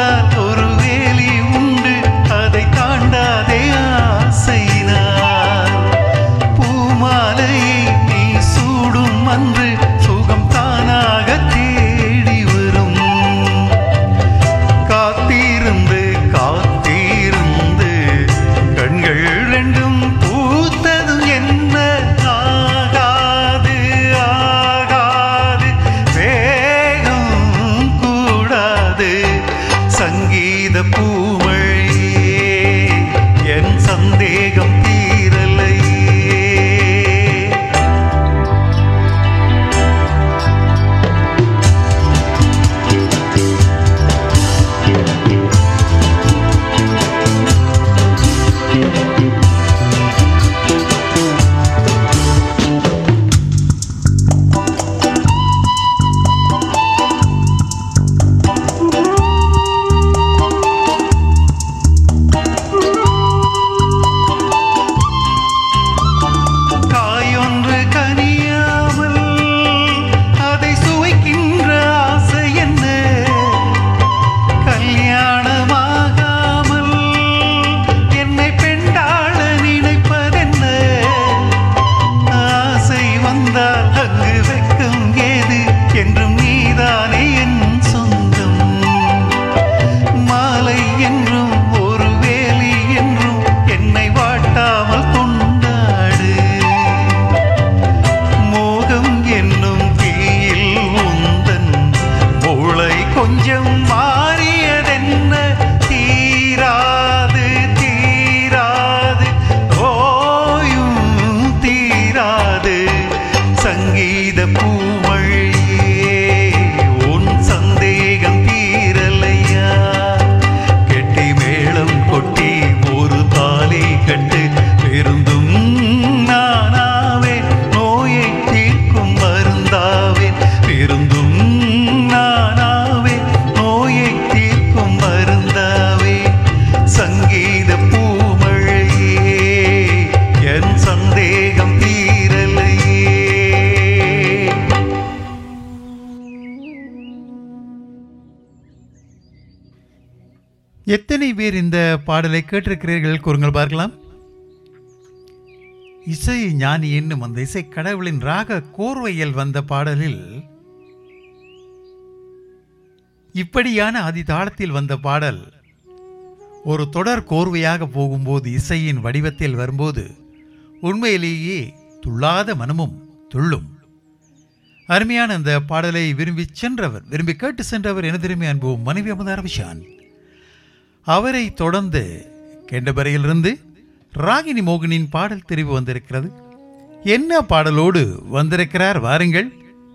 B: வந்தால் ஒரு வேலி உண்டு, அதை தாண்டாதே ஆசையினால். பூமாலையை நீ சூடும் அன்று சுகம் தானாக தேடி வரும். காத்திருந்து காத்திருந்து கண்கள் ரெண்டும் பூத்ததும் என்ன ஆகாது ஆகாது, வேகம் கூடாது. சங்கீத பூமழையே என் சந்தேகம் தீரலையே. காயொன்று கனியாமல் அதை சுவைக்கின்ற ஆசை என்ன? கல்யாணமாகாமல் என்னை பெண்டாள நினைப்பதென்ன? ஆசை வந்தால் அங்கு வெட்கம் ஏது? என்றும் நீதானே என் சொந்தம். மாலை என்றும் ஒரு வேலி என்றும் என்னை வாட்டாமல் கொண்டாடு. மோகம் என்னும் தீயில் உந்தன் மூளை கொஞ்சம் மாறியதென்ன? தீராது தீராது ஓயும் தீராது. சங்கீத பூமழையே உன் சந்தேகம் தீரலையா? கெட்டி மேளம் கொட்டி ஒரு தாலி கட்டு, பெருந்தும் நானாவே நோயை தீர்க்கும் மருந்தாவேன். பெருந்தும் நானாவே நோயை தீர்க்கும் மருந்தாவே. சங்கீத பூமழையே என் சந்தேகம் தீரலையே.
A: எத்தனை பேர் இந்த பாடலை கேட்டிருக்கிறீர்கள் கூறுங்கள் பார்க்கலாம். இசை ஞானி என்னும் அந்த இசை கடவுளின் ராக கோர்வையில் வந்த பாடலில் இப்படியான அதிதாளத்தில் வந்த பாடல் ஒரு தொடர் கோர்வையாக போகும்போது இசையின் வடிவத்தில் வரும்போது உண்மையிலேயே துள்ளாத மனமும் துள்ளும். அருமையான அந்த பாடலை விரும்பி கேட்டு சென்றவர் எனதிருமை அன்பு மனைவி அமுதா ரவிஷான். அவரை தொடர்ந்து கெண்டபரையிலிருந்து ராகினி மோகனின் பாடல் தெரிவு வந்திருக்கிறது. என்ன பாடலோடு வந்திருக்கிறார் வாருங்கள்.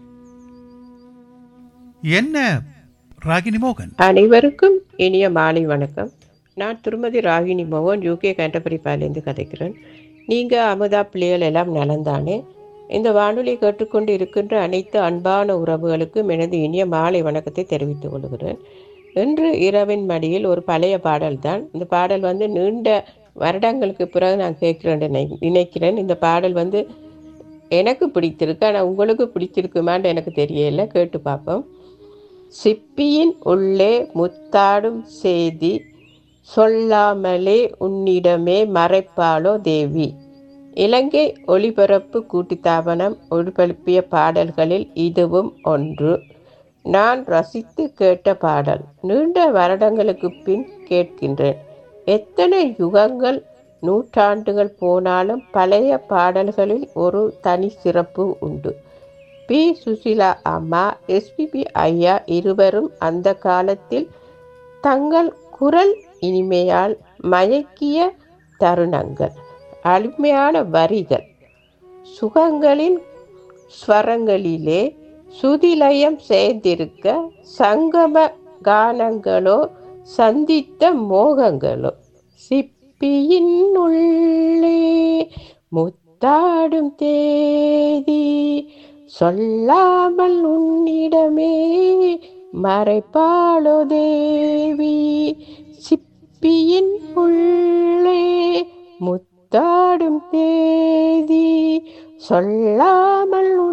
A: என்ன ராகினி மோகன்?
H: அனைவருக்கும் இனிய மாலை வணக்கம். நான் திருமதி ராகினி மோகன், யூகே கேண்டபரி பாலேருந்து கதைக்கிறேன். நீங்கள் அமுதா பிள்ளைகள் எல்லாம் நலந்தானே? இந்த வானொலி கேட்டுக்கொண்டு இருக்கின்ற அனைத்து அன்பான உறவுகளுக்கும் எனது இனிய மாலை வணக்கத்தை தெரிவித்துக் கொள்கிறேன். இன்று இரவின் மடியில் ஒரு பழைய பாடல் தான். இந்த பாடல் நீண்ட வருடங்களுக்கு பிறகு நான் கேட்கிறேன் நினைக்கிறேன். இந்த பாடல் எனக்கு பிடித்திருக்கு, ஆனால் உங்களுக்கு பிடிச்சிருக்குமான்னு எனக்கு தெரியல. கேட்டு பார்ப்போம். சிப்பியின் உள்ளே முத்தாடும் செய்தி சொல்லாமலே உன்னிடமே மறைப்பாளோ தேவி. இலங்கை ஒளிபரப்பு கூட்டுத்தாபனம் ஒளிபரப்பிய பாடல்களில் இதுவும் ஒன்று. நான் ரசித்து கேட்ட பாடல். நீண்ட வருடங்களுக்கு பின் கேட்கின்றேன். எத்தனை யுகங்கள் நூற்றாண்டுகள் போனாலும் பழைய பாடல்களில் ஒரு தனி சிறப்பு உண்டு. பி. சுசீலா அம்மா, எஸ்பிபி ஐயா இருவரும் அந்த காலத்தில் தங்கள் குரல் இனிமையால் மயக்கிய தருணங்கள், அருமையான வரிகள், சுகங்களின் ஸ்வரங்களிலே சுதிலயம் சேர்ந்திருக்க சங்கம கானங்களோ சந்தித்த மோகங்களோ. சிப்பியின் உள்ளே முத்தாடும் தேதி சொல்லாமல் உன்னிடமே மறைப்பாளோ தேவி. சிப்பியின் உள்ளே முத்தாடும் தேதி சொல்லாமல்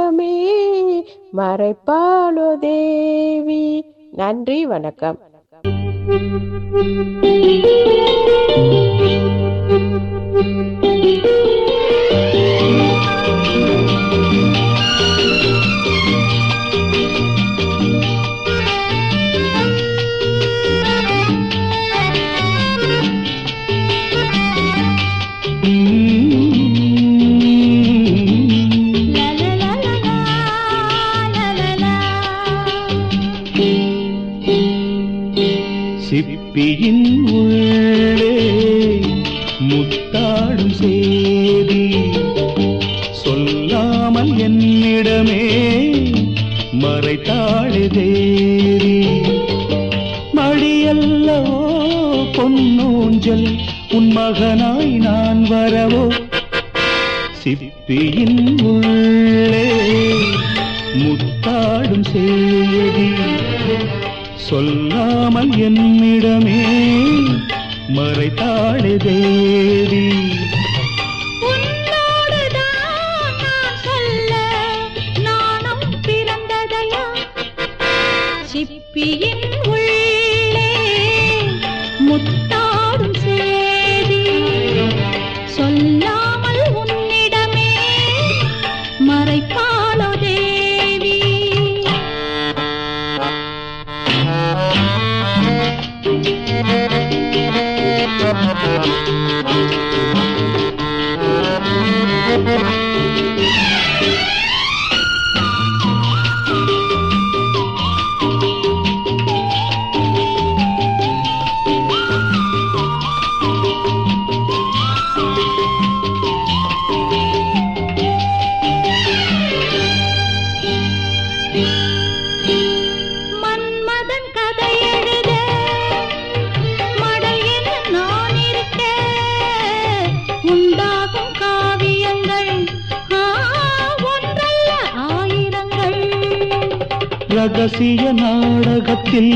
H: உன்னிடமே மறைப்பாளோ தேவி. நன்றி, வணக்கம்.
B: சிப்பியின் உள்ளே முத்தாடும் சேதி சொல்லாமல் என்னிடமே மறைத்தாளே தேவி. மடியல்லவோ பொன்னூஞ்சல் உன் மகனாய் நான் வரவோ. சிப்பியின் உள்ளே முத்தாடும் சேதி சொல்லாமல் என்னிடமே மறைத்தாளே தேவி.
I: சிப்பியின் உள்ளே முத்தாடும் சேதி சொல்லாமல் உன்னிடமே மறைப்பாளோ தேவி. மன்மதன் கதை எழுத மடையில் நான் இருக்க உண்டாகும் காவியங்கள் ஒன்றல்ல ஆயிரங்கள்.
B: ரகசிய நாடகத்தில்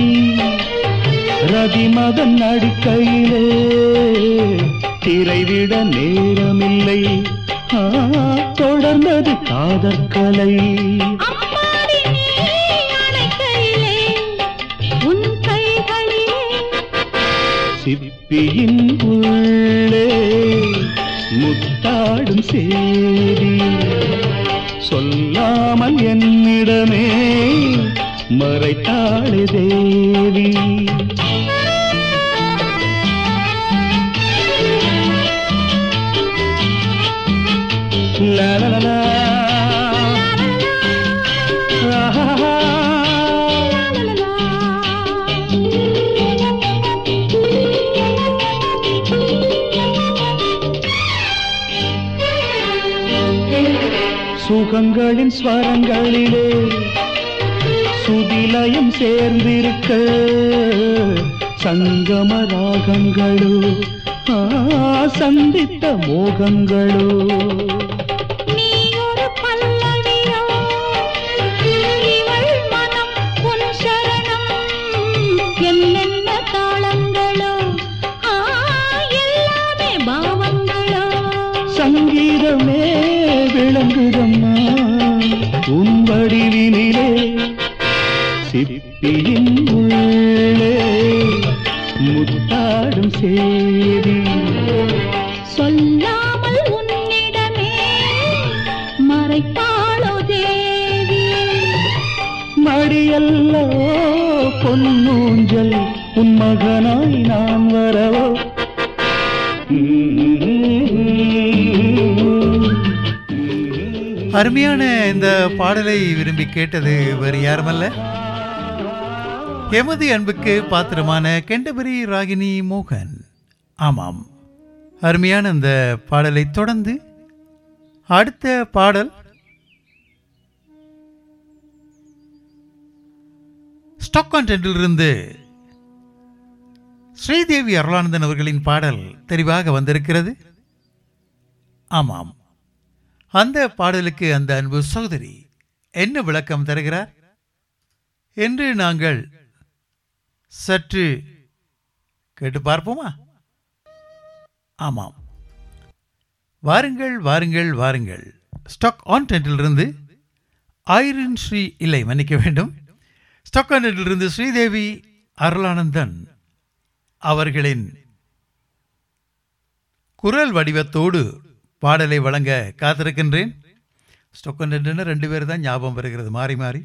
B: ரதிமதன் நடிக்கையிலே திரைவிட நேரமில்லை. தொடர்ந்தது காதற்கலை.
I: அம்மாடி நீ அணைக்கையிலே உன் கைகளிலே
B: சிப்பியின் உள்ளே முத்தாடும் சேதி சொல்லாமல் என்னிடமே மறைத்தாளே தேவி. லா லா லா சுகங்களின் ஸ்வரங்களிலே சுதிலயம் சேர்ந்திருக்க சங்கம ராகங்களோ சந்தித்த மோகங்களோ.
I: நீ ஒரு பல்லவியோ இவள் மனம் உன் சரணம் என்னென்ன தாளங்களோ எல்லாமே பாவங்களோ.
B: சங்கீதமே விளங்குதம்மா உன் வடிவினிலே. சிப்பியின் உள்ளே முத்தாடும் சேதி
I: சொல்லாமல் உன்னிடமே மறைப்பாளோ தேவி.
B: மடியல்லோ பொன்னூஞ்சல் உன் மகனாய் நான் வரவோ.
A: அருமையான இந்த பாடலை விரும்பி கேட்டது வேறு யாருமல்ல, எமது அன்புக்கு பாத்திரமான கெண்டபரி ராகினி மோகன். ஆமாம், அருமையான இந்த பாடலை தொடர்ந்து அடுத்த பாடல் ஸ்டாக்ஹோமிலிருந்து ஸ்ரீதேவி அருளானந்தன் அவர்களின் பாடல் தெரிவாக வந்திருக்கிறது. ஆமாம், அந்த பாடலுக்கு அந்த அன்பு சகோதரி என்ன விளக்கம் தருகிறார் என்று நாங்கள் சற்று கேட்டு பார்ப்போமா? ஆமாம், வாருங்கள் வாருங்கள் வாருங்கள். ஸ்டாக்ஹோமிலிருந்து ஐரின் ஸ்ரீ இல்லை மன்னிக்க வேண்டும், ஸ்டாக்ஹோமிலிருந்து ஸ்ரீதேவி அருளானந்தன் அவர்களின் குரல் வடிவத்தோடு பாடலை வழங்க காத்திருக்கின்றேன். ஸ்டொக்கன் ரெண்டு பேர் தான் ஞாபகம் வருகிறது மாறி மாறி.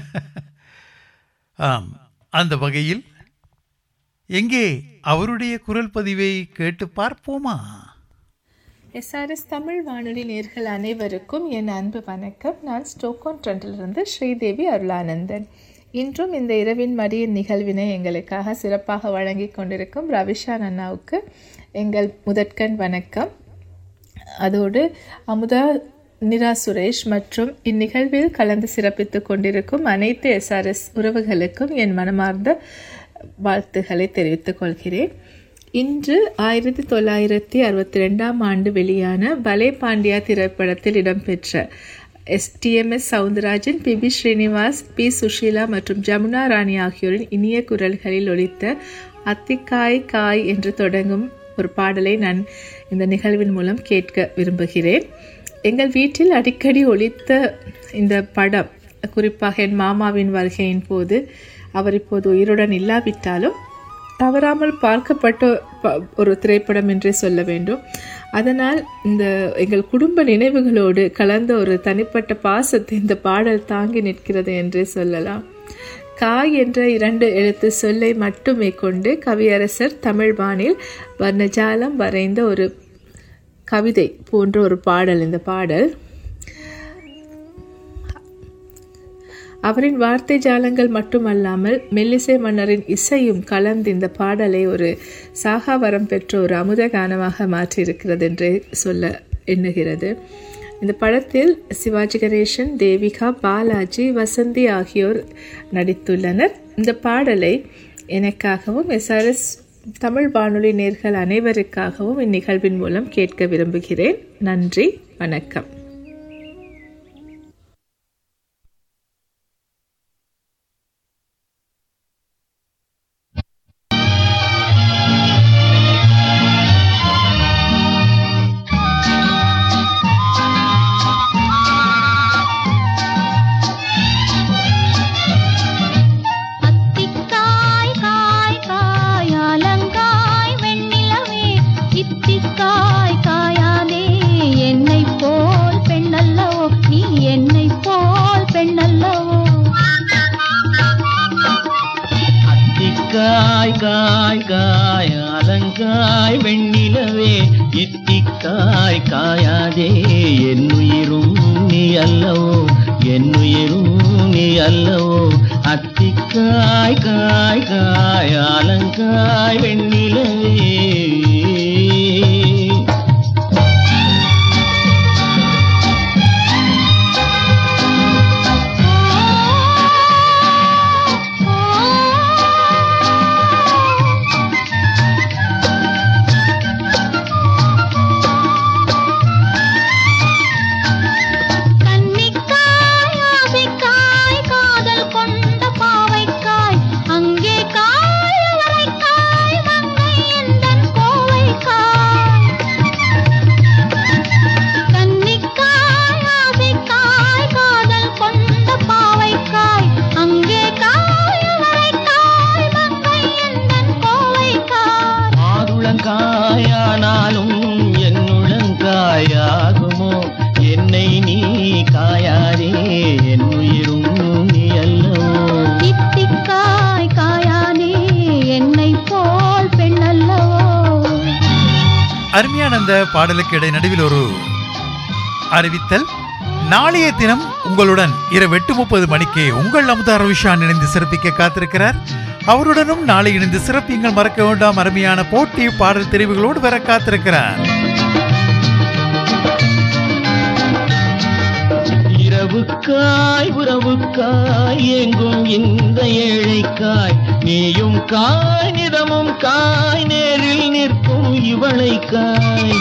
A: ஆம், அந்த வகையில் எங்கே அவருடைய குரல் பதிவை கேட்டு பார்ப்போமா?
J: SRS தமிழ் வானொலி நேர்கள் அனைவருக்கும் என் அன்பு வணக்கம். நான் ஸ்டோக்கோன் ட்ரெண்டிலிருந்து ஸ்ரீதேவி அருளானந்தன். இன்றும் இந்த இரவின் மடியின் நிகழ்வினை எங்களுக்காக சிறப்பாக வழங்கி கொண்டிருக்கும் ரவிஷான் அண்ணாவுக்கு எங்கள் முதற்கண் வணக்கம். அதோடு அமுதா, நிரா சுரேஷ் மற்றும் இந்நிகழ்வில் கலந்து சிறப்பித்து கொண்டிருக்கும் அனைத்து SRS உறவுகளுக்கும் என் மனமார்ந்த வாழ்த்துக்களை தெரிவித்துக் கொள்கிறேன். இன்று 1962 ஆண்டு வெளியான பலே பாண்டியா திரைப்படத்தில் இடம்பெற்ற TMS Soundararajan, PB Srinivas, P Sushila மற்றும் ஜமுனா ராணி ஆகியோரின் இனிய குரல்களில் ஒலித்த அத்திக்காய் காய் என்று தொடங்கும் ஒரு பாடலை நான் இந்த நிகழ்வின் மூலம் கேட்க விரும்புகிறேன். எங்கள் வீட்டில் அடிக்கடி ஒலித்த இந்த படம், குறிப்பாக என் மாமாவின் வருகையின் போது, அவர் இப்போது உயிருடன் இல்லாவிட்டாலும் தவறாமல் பார்க்கப்பட்ட ஒரு திரைப்படம் என்றே சொல்ல வேண்டும். அதனால் இந்த எங்கள் குடும்ப நினைவுகளோடு கலந்த ஒரு தனிப்பட்ட பாசத்தை இந்த பாடல் தாங்கி நிற்கிறது என்றே சொல்லலாம். காய் என்ற 2 எழுத்து சொல்லை மட்டுமே கொண்டு கவியரசர் தமிழ்பாணில் வர்ணஜாலம் வரைந்த ஒரு கவிதை போன்ற ஒரு பாடல் இந்த பாடல். அவரின் வார்த்தை ஜாலங்கள் மட்டுமல்லாமல் மெல்லிசை மன்னரின் இசையும் கலந்து இந்த பாடலை ஒரு சாகாவரம் பெற்ற ஒரு அமுத கானமாக மாற்றியிருக்கிறது என்றே சொல்ல எண்ணுகிறது. இந்த படத்தில் சிவாஜி கணேசன், தேவிகா, பாலாஜி, வசந்தி ஆகியோர் நடித்துள்ளனர். இந்த பாடலை எனக்காகவும் SRS தமிழ் வானொலி நேர்கள் அனைவருக்காகவும் இந்நிகழ்வின் மூலம் கேட்க விரும்புகிறேன். நன்றி, வணக்கம்.
E: காய் காய் காய் அலங்காய் வெண்ணிலவே, இத்திக்காய் காயாதே, என்னுயிரும் நீ அல்லவோ, என்னுயிரும் நீ அல்லவோ. அத்திக்காய் காய் காய் அலங்காய் வெண்ணிலவே. காயானாலும் என்னுளங்காயாகுமோ, என்னை நீ காயாதே, என்னுயிரும் நீ அல்லவோ.
I: இத்திக்காய் காயானே, என்னை போல் பெண் அல்லவோ.
A: அருமையான அந்த பாடலுக்கு இடை நடுவில் ஒரு அறிவித்தல். நாளைய தினம் உங்களுடன் இரவு 8:30 மணிக்கு உங்கள் அமுதா ரவிஷான் இணைந்து சிறப்பிக்க காத்திருக்கிறார். அவருடனும் நாளை இணைந்து சிறப்பிங்கள், மறக்க வேண்டாம். அருமையான போட்டி பாடல் தெரிவுகளோடு வர காத்திருக்கிறார்.
E: இரவுக்காய் உறவுக்காய் எங்கும் இந்த ஏழைக்காய், நீயும் காய் நிதமும் காய், நேரில் நிற்கும் இவளைக்காய்.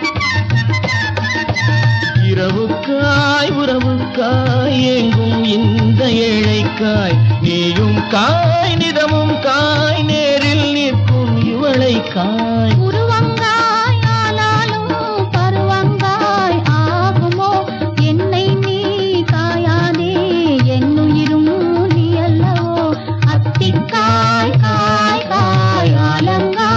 E: இரவுக்காய் உறவுக்காய் எங்கும் இந்த ஏழைக்காய், நீயும் காய் நிதமும் காய், நேரில் நிற்கும் இவளைக்காய்.
I: உருவங்காய் ஆனாலும் பருவங்காய் ஆகுமோ, என்னை நீ காயாதே, என்னுயிரும் நீ அல்லவோ. அத்திக்காய் காய் காய் அலங்காய்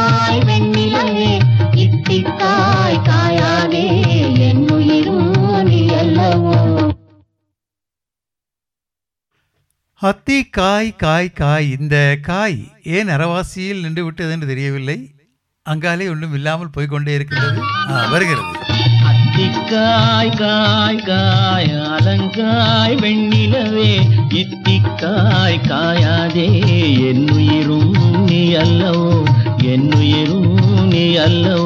A: அத்தி காய் காய் காய். இந்த காய் ஏன் அரவாசியில் நின்று விட்டது என்று தெரியவில்லை. அங்காலே ஒன்றும் இல்லாமல் போய்கொண்டே இருக்கிறது. வருகிறது.
E: அத்திக்காய் காய் காய் அலங்காய் வெண்ணிலவே இத்திக்காய் காயாதே என்னுயிரும் நீ அல்லவோ என்னுயிரும் நீ அல்லவோ.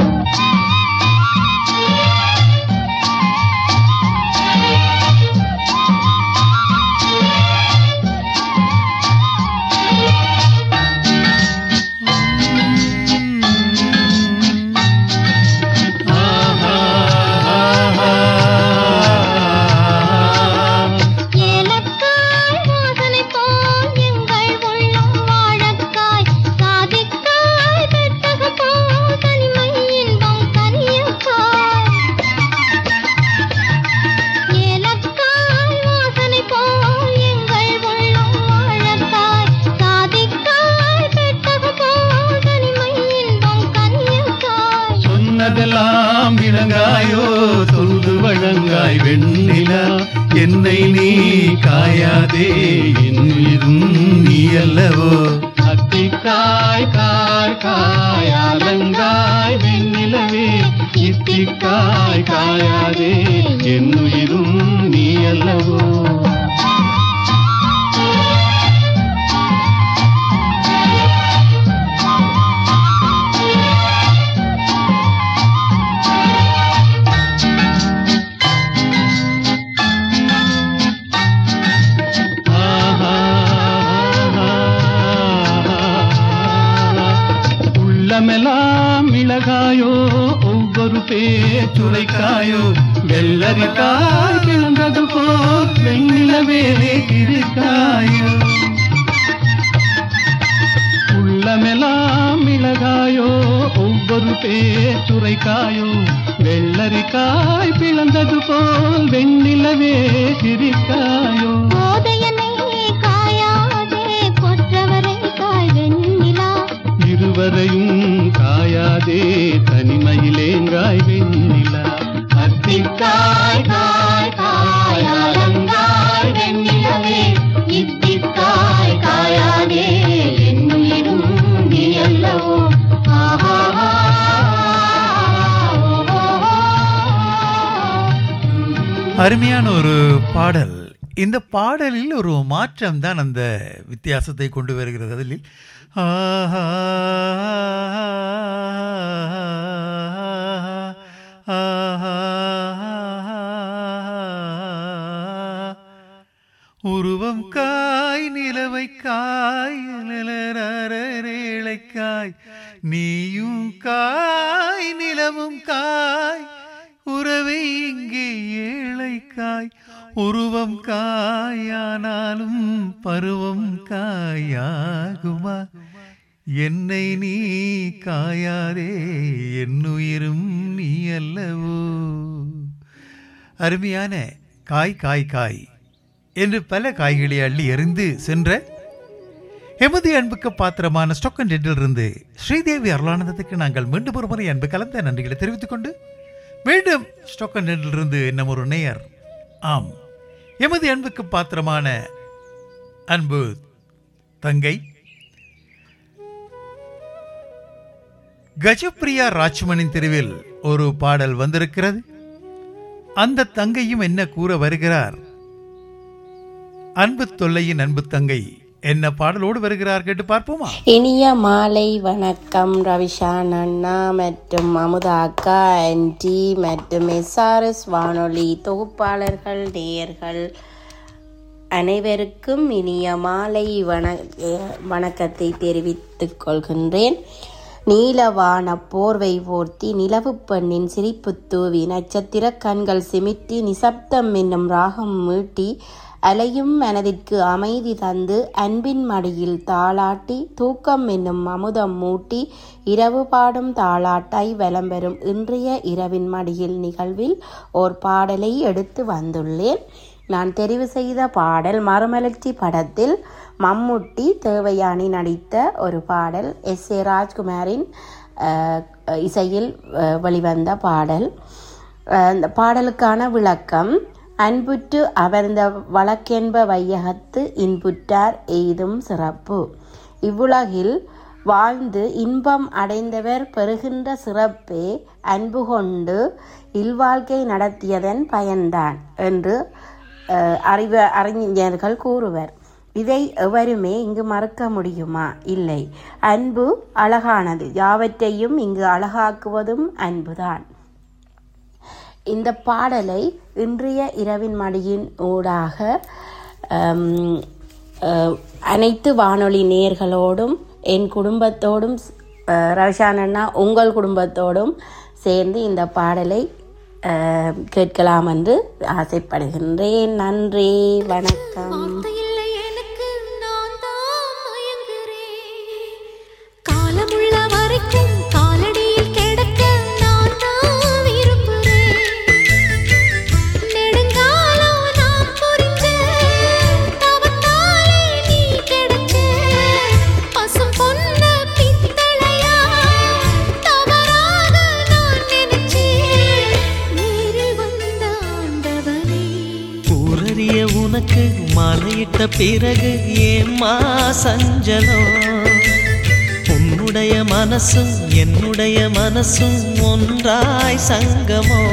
B: சொன்னதெல்லாம் விளங்காயோ தொழுது வழங்காய் வெண்ணிலா என்னை நீ காயாதே என்னுயிரும் நீ அல்லவோ. அத்திக்காய் காய் காய் அலங்காய் வெண்ணிலவே இத்திக்காய் காயாதே என்னுயிரும் நீ அல்லவோ. உள்ளமெல்லாம் மிளகாயோ ஒவ்வொரு பேச்சுரைக்காயோ வெள்ளரிக்காய் கிழந்தது போல் வெண்ணிலவே இருக்காயோ. உள்ளமெல்லாம் மிளகாயோ ஒவ்வொரு பேச்சுரைக்காயோ வெள்ளரிக்காய் பிளந்தது போல் வெண்ணிலவே இருக்காயோ. இருவரையும் காயாதே தனிமையிலேங்காய் வெண்ணிலா. அத்திக்காய் காய் காய் அலங்காய் வெண்ணிலவே இத்திக்காய் காயாதே என்னுயிரும் நீ அல்லவோ.
A: அருமையான ஒரு பாடல். இந்த பாடலில் ஒரு மாற்றம் தான் அந்த வித்தியாசத்தை கொண்டு வருகிறது. அதில் உருவம் காய் நிலவை காய் நிலரேழைக்காய் நீயும் காய் நிலவும் காய் உறவை இங்கே ஏழைக்காய். உருவம் காயானாலும் பருவம் காயாகுமா என்னை நீ காயாதே என்னுயிரும் நீ அல்லவோ. அருமையான காய் காய் காய் என்று பல காய்களை அள்ளி எறிந்து சென்ற எமது அன்புக்கு பாத்திரமான ஸ்டோக்கன் இருந்து ஸ்ரீதேவி அருளானந்தத்துக்கு நாங்கள் மீண்டும் ஒரு முறை அன்பு கலந்த நன்றிகளை தெரிவித்துக் கொண்டு மீண்டும் ஸ்டோக்கன் இருந்து இன்னும் ஒரு நேயர். ஆம், எமது அன்புக்கு பாத்திரமான அன்பு தங்கை கஜப்பிரியா ராஜ்மனின் தெருவில் ஒரு பாடல் வந்திருக்கிறது. அந்த தங்கையும் என்ன கூற வருகிறார்? அன்பு தொல்லையின் அன்பு தங்கை என்ன பாடலோடு வருகிறார் கேட்டு பார்ப்போமா?
H: இனிய மாலை வணக்கம் ரவிஷான் அண்ணா மற்றும் அமுதா அக்கா, ஆன்டி மற்றும் SRS வானொலி தொகுப்பாளர்கள், நேயர்கள் அனைவருக்கும் இனிய மாலை வணக்கத்தை தெரிவித்துக் கொள்கின்றேன். நீலவான போர்வை போர்த்தி நிலவு பெண்ணின் சிரிப்பு தூவி நட்சத்திர கண்கள் சிமிட்டி நிசப்தம் என்னும் ராகம் மீட்டி அலையும் மனதிற்கு அமைதி தந்து அன்பின் மடியில் தாளாட்டி தூக்கம் என்னும் அமுதம் மூட்டி இரவு பாடும் தாளாட்டாய் வலம்பெறும் இன்றைய இரவின் மடியில் நிகழ்வில் ஓர் பாடலை எடுத்து வந்துள்ளேன். நான் தெரிவு செய்த பாடல் மறுமலர்ச்சி படத்தில் மம்முட்டி தேவயானி நடித்த ஒரு பாடல். S.A. ராஜ்குமாரின் இசையில் வெளிவந்த பாடல். அந்த பாடலுக்கான விளக்கம்: அன்புற்று அமர்ந்த வழக்கென்ப வையகத்து இன்புற்றார் எய்தும் சிறப்பு. இவ்வுலகில் வாழ்ந்து இன்பம் அடைந்தவர் பெறுகின்ற சிறப்பே அன்பு கொண்டு இல்வாழ்க்கை நடத்தியதன் பயன்தான் என்று அறிஞர்கள் கூறுவர். இதை எவருமே இங்கு மறுக்க முடியுமா? இல்லை. அன்பு அழகானது. யாவற்றையும் இங்கு அழகாக்குவதும் அன்புதான். இந்த பாடலை இன்றைய இரவின் மடியின் ஊடாக அனைத்து வானொலி நேயர்களோடும் என் குடும்பத்தோடும் ரவிஷான் அண்ணா உங்கள் குடும்பத்தோடும் சேர்ந்து இந்த பாடலை கேட்கலாம் என்று ஆசைப்படுகின்றேன். நன்றி, வணக்கம்.
E: உனக்கு மாலையிட்ட பிறகு ஏம்மா சஞ்சலம்? உன்னுடைய மனசும் என்னுடைய மனசும் ஒன்றாய் சங்கமோ?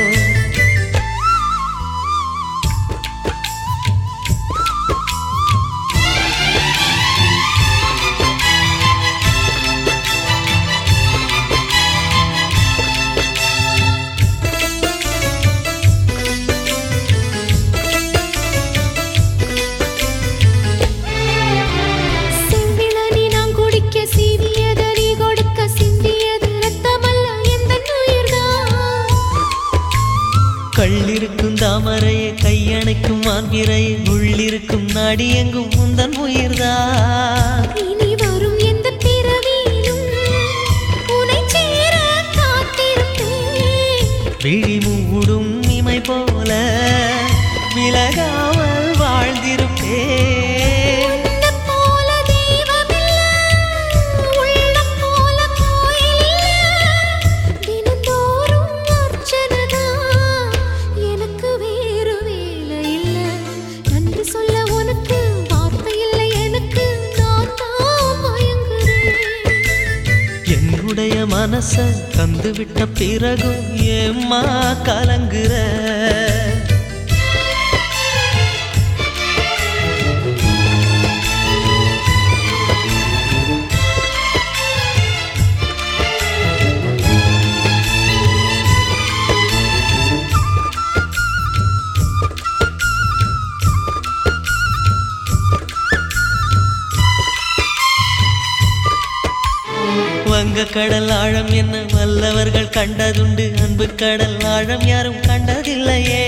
E: கள்ளிருக்கும் தாமரையை கையணைக்கும் மான்பிரையை உள்ளிருக்கும் நாடி எங்கும் முந்தன் உயிர்தான்.
I: இனி வரும் எந்த பிறவியிலும் உன்னை சேர காத்திருப்பேன்.
E: விழி மூடும் இமை போல விலகாமல் வாழ்ந்திருப்பேன். மனச தந்து விட்ட பிறகும் ஏம்மா கலங்குற? வங்க கடல் ஆழம் என்ன வல்லவர்கள் கண்டதுண்டு, அன்பு கடல் ஆழம் யாரும் கண்டதில்லையே.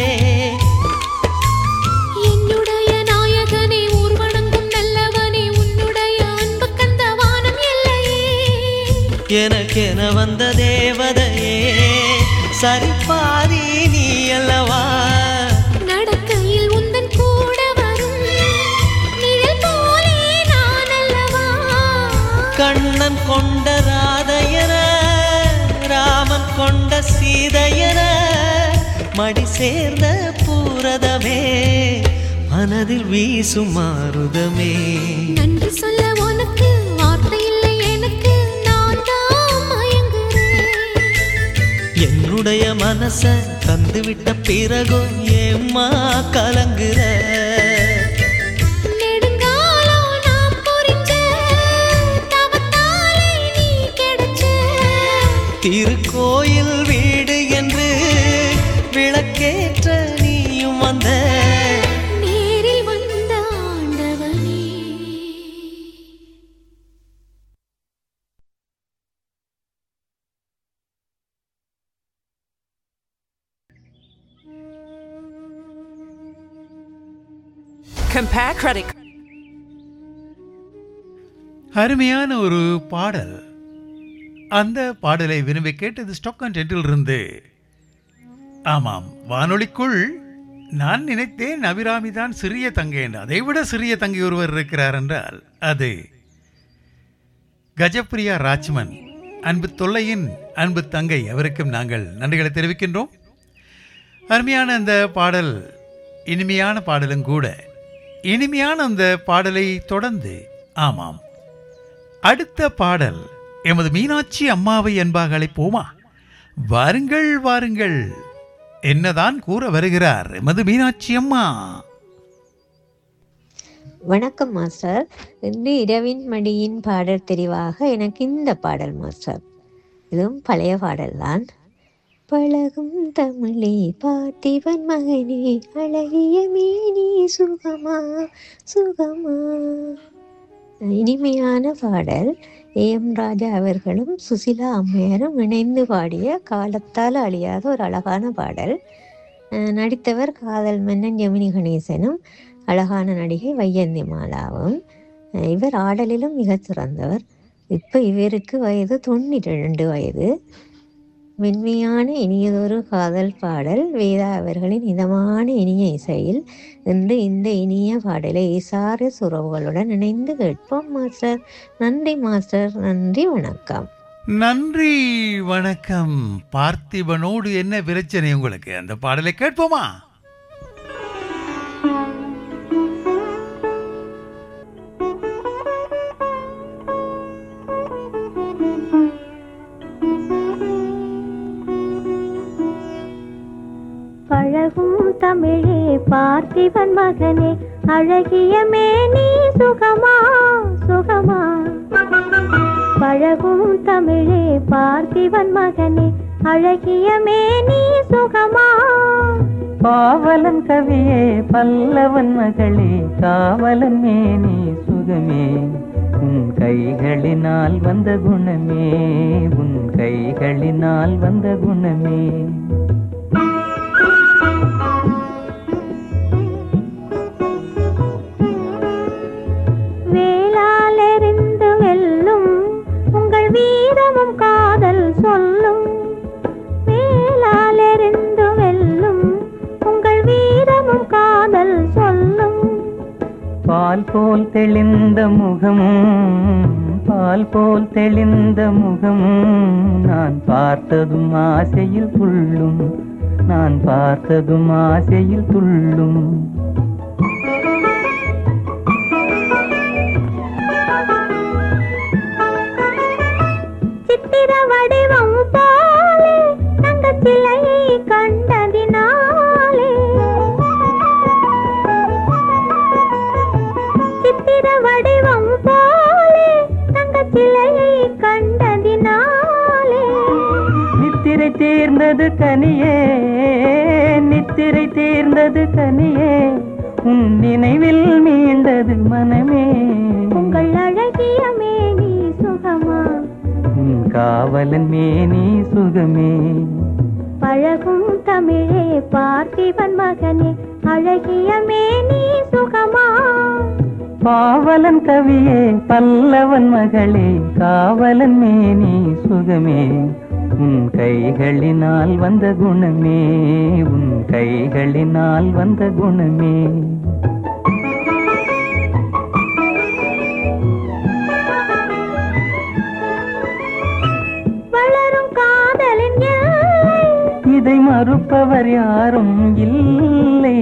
I: என்னுடைய நாயகனே ஊர்வணங்கும் நல்லவனே உன்னுடைய அன்பு கந்த வானம் இல்லையே.
E: எனக்கென வந்த தேவதையே சரிபாதி நீ அல்லவா?
I: நடக்கையில் உந்தன் கூட வரும் நிழல் போலே நான் அல்லவா?
E: கண்ணன் கொண்ட ராதையர ராமன் கொண்ட சீதையர மடி சேர்ந்த பூரதமே மனதில் வீசும் மாருதமே.
I: நன்றி சொல்ல உனக்கு வார்த்தை இல்லை எனக்கு, நான் தான் மயங்குறேன்.
E: என்னுடைய மனச தந்துவிட்ட பிறகும் ஏம்மா கலங்குற? திருக்கோயில் வீடு என்று விளக்கேற்ற நீயும் வந்த
I: நேரில் வந்த ஆண்டவனே.
K: Compare credit.
A: அருமையான ஒரு பாடல். அந்த பாடலை விரும்பி கேட்டது ஸ்டாக் இருந்து. ஆமாம், வானொலிக்குள் நான் நினைத்தேன் அபிராமி தான் சிறிய தங்கை என்று. அதைவிட சிறிய தங்கை ஒருவர் இருக்கிறார் என்றால் அது கஜப்பிரியா ராஜ்மன், அன்பு தொல்லையின் அன்பு தங்கை. அவருக்கும் நாங்கள் நன்றிகளை தெரிவிக்கின்றோம். அருமையான அந்த பாடல் இனிமையான பாடலும் கூட. இனிமையான அந்த பாடலை தொடர்ந்து ஆமாம் அடுத்த பாடல் எமது மீனாட்சி அம்மாவை என்பாக அழைப்போமா? வாருங்கள் வாருங்கள், என்னதான் கூற வருகிறார் எமது மீனாட்சி அம்மா?
L: வணக்கம் மாஸ்டர். இன்று இரவின் மடியின் பாடல் தெரிவாக எனக்கு இந்த பாடல் மாஸ்டர். இதுவும் பழைய பாடல்தான். பழகும் தமிழே பார்த்திபன் மகனே அழகிய மேனி சுகமா சுகமா. இனிமையான பாடல். ஏஎம் ராஜா அவர்களும் சுசிலா அம்மையாரும் இணைந்து பாடிய காலத்தால் அழியாத ஒரு அழகான பாடல். நடித்தவர் காதல் மன்னன் ஜெமினி கணேசனும் அழகான நடிகை வையந்தி மாலாவும். இவர் ஆடலிலும் மிகச் சிறந்தவர். இப்போ இவருக்கு வயது 92 வயது. மென்மையான இனியதொரு காதல் பாடல். வேதா அவர்களின் இதமான இனிய இசையில் இன்று இந்த இனிய பாடலை SRS உறவுகளுடன் இணைந்து கேட்போம் மாஸ்டர். நன்றி மாஸ்டர், நன்றி, வணக்கம்.
A: நன்றி வணக்கம். பார்த்திபனோடு என்ன பிரச்சனை உங்களுக்கு? அந்த பாடலை கேட்போமா?
I: பழகும் தமிழே பார்த்திபன் மகனே அழகிய மேனி சுகமா சுகமா. பழகும் தமிழே பார்த்திபன் மகனே அழகிய மேனி சுகமா.
M: பாவலன் கவியே பல்லவன் மகளே காவலன் மேனி சுகமே. உன் கைகளினால் வந்த குணமே, உன் கைகளினால் வந்த குணமே.
I: வேளாலெறிந்து வெல்லும் உங்கள் வீரமும் காதல் சொல்லும். வேளாலெறிந்து வெல்லும் உங்கள் வீரமும் காதல் சொல்லும்.
M: பால் போல் தெளிந்த முகமும், பால் போல் தெளிந்த முகமும் நான் பார்த்ததும் ஆசையில் துள்ளும், நான் பார்த்ததும் ஆசையில் துள்ளும்.
I: சித்திர வடிவம் போலே தங்கச் சிலையை கண்டதினாலே, சித்திர வடிவம் போலே தங்கச் சிலையை கண்டதினாலே.
M: நித்திரை தீர்ந்தது கனியே, நித்திரை தீர்ந்தது கனியே, உன் நினைவில் மீண்டது மனமே.
I: உங்கள் அழகிய மேனி சுகமா,
M: உன் காவலன் மேனி சுகமே.
I: பழகும் தமிழே பார்த்திபன் மகனே அழகிய மேனி சுகமா.
M: பாவலன் கவியே பல்லவன் மகளே காவலன் மேனி சுகமே. உன் கைகளினால் வந்த குணமே, உன் கைகளினால் வந்த குணமே.
I: வளரும் காதலின் எல்லை
M: இதை மறுப்பவர் யாரும் இல்லை.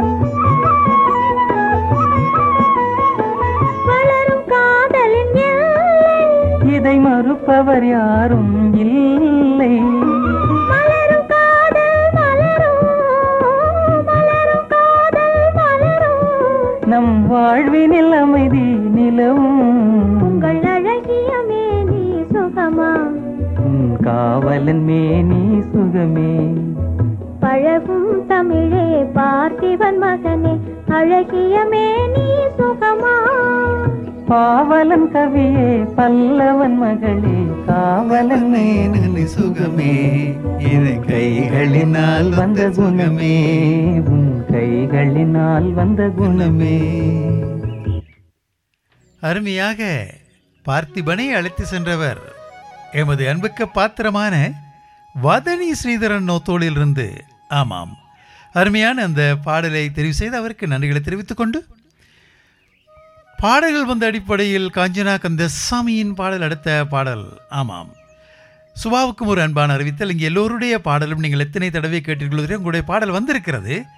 I: வளரும் காதலின் எல்லை
M: இதை மறுப்பவர் யாரும் இல்லை.
I: மலரும் காதல் மலரும், மலரும் காதல் மலரும்.
M: நம் வாழ்வினில் அமைதி நிலவும்.
I: உங்கள் அழகிய மேனி சுகமா,
M: உன் காவலன் மேனி சுகமே.
I: பழகும் தமிழே பார்த்திபன் மகனே அழகிய மேனி சுகமா.
M: பாவலன் கவியே பல்லவன் மகளே காவலன்
B: மேனி சுகமே. இது கைகளினால் வந்த குணமே,
M: உன் கைகளினால் வந்த குணமே.
A: அருமையாக பார்த்திபனை அழைத்து சென்றவர் எமது அன்புக்கு பாத்திரமான வதனி ஸ்ரீதரன் நோத்தோளிலிருந்து. ஆமாம், அருமையான அந்த பாடலை தெரிவு செய்து அவருக்கு நன்றிகளை தெரிவித்துக் கொண்டு, பாடல்கள் வந்த அடிப்படையில் காஞ்சனா கந்தசாமியின் பாடல் அடுத்த பாடல். ஆமாம், சுபாவுக்கும் ஒரு அன்பான அறிவித்தல். இங்கே எல்லோருடைய பாடலும் நீங்கள் எத்தனை தடவை கேட்டீர்களோ உங்களுடைய பாடல் வந்திருக்கிறது.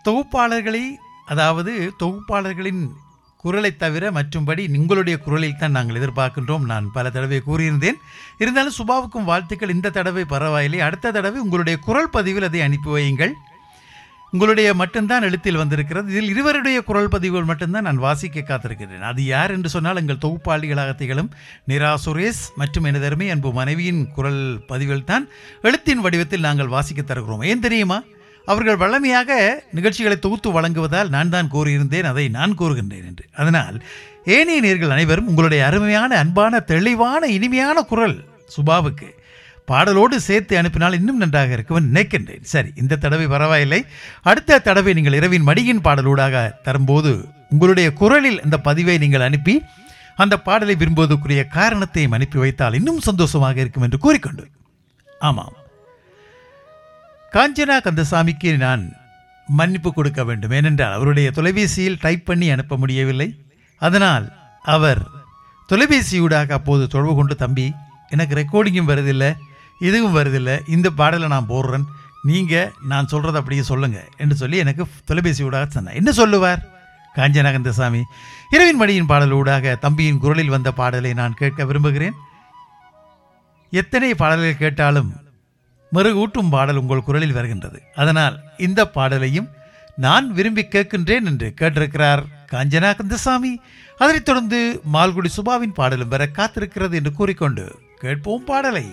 A: தொகுப்பாளர்களை, அதாவது தொகுப்பாளர்களின் குரலை தவிர மற்றும்படி உங்களுடைய குரலில் தான் நாங்கள் எதிர்பார்க்கின்றோம். நான் பல தடவை கூறியிருந்தேன். இருந்தாலும் சுபாவுக்கும் வாழ்த்துக்கள். இந்த தடவை பரவாயில்லை. அடுத்த தடவை உங்களுடைய குரல் பதிவில் அதை அனுப்பி வையுங்கள். உங்களுடைய மட்டும்தான் எழுத்தில் வந்திருக்கிறது. இதில் இருவருடைய குரல் பதிவுகள் மட்டும்தான் நான் வாசிக்க காத்திருக்கிறேன். அது யார் என்று சொன்னால் எங்கள் தொகுப்பாளிகளாக திகழும் நிரா சுரேஷ் மற்றும் எனதருமை அன்பு மனைவியின் குரல் பதிவுகள் தான் எழுத்தின் வடிவத்தில் நாங்கள் வாசிக்க தருகிறோம். ஏன் தெரியுமா? அவர்கள் வழமையாக நிகழ்ச்சிகளை தொகுத்து வழங்குவதால் நான் தான் கூறியிருந்தேன், அதை நான் கூறுகின்றேன் என்று. அதனால் ஏனைய நேயர்கள் அனைவரும் உங்களுடைய அருமையான, அன்பான, தெளிவான, இனிமையான குரல் சுபாவுக்கு பாடலோடு சேர்த்து அனுப்பினால் இன்னும் நன்றாக இருக்கும் நினைக்கின்றேன். சரி, இந்த தடவை பரவாயில்லை. அடுத்த தடவை நீங்கள் இரவின் மடியின் பாடலூடாக தரும்போது உங்களுடைய குரலில் அந்த பதிவை நீங்கள் அனுப்பி அந்த பாடலை விரும்புவதற்குரிய காரணத்தையும் அனுப்பி வைத்தால் இன்னும் சந்தோஷமாக இருக்கும் என்று கூறிக்கொண்டு, ஆமாம், காஞ்சனா கந்தசாமிக்கு நான் மன்னிப்பு கொடுக்க வேண்டும். ஏனென்றால் அவருடைய தொலைபேசியில் டைப் பண்ணி அனுப்ப முடியவில்லை. அதனால் அவர் தொலைபேசியூடாக அப்போது தொடர்பு கொண்டு, தம்பி எனக்கு ரெக்கார்டிங்கும் வருதில்லை, இதுவும் வருதில்லை, இந்த பாடலை நான் போடுறேன், நீங்கள் நான் சொல்கிறத அப்படியே சொல்லுங்கள் என்று சொல்லி எனக்கு தொலைபேசியூடாக சொன்னார். என்ன சொல்லுவார் காஞ்சனா கந்தசாமி? இரவின் மடியின் பாடலூடாக தம்பியின் குரலில் வந்த பாடலை நான் கேட்க விரும்புகிறேன். எத்தனை பாடல்கள் கேட்டாலும் மெருகூட்டும் பாடல் உங்கள் குரலில் வருகின்றது. அதனால் இந்த பாடலையும் நான் விரும்பி கேட்கின்றேன் என்று கேட்டிருக்கிறார் காஞ்சனா கந்தசாமி. அதனைத் தொடர்ந்து மால்குடி சுபாவின் பாடலும் வர காத்திருக்கிறது என்று கூறிக்கொண்டு கேட்போம் பாடலை.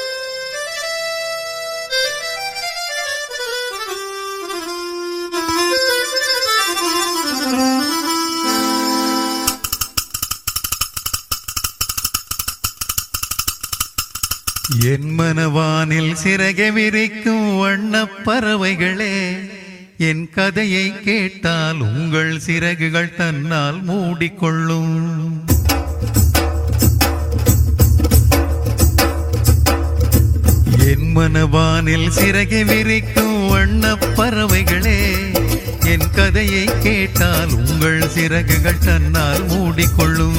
B: என் மனவானில் சிறகை விரிக்கும் வண்ணப் பறவைகளே, என் கதையை கேட்டால் உங்கள் சிறகுகள் தன்னால் மூடிக்கொள்ளும். என் மனவானில் சிறகை விரிக்கும் வண்ணப் பறவைகளே, என் கதையை கேட்டால் உங்கள் சிறகுகள் தன்னால் மூடிக்கொள்ளும்.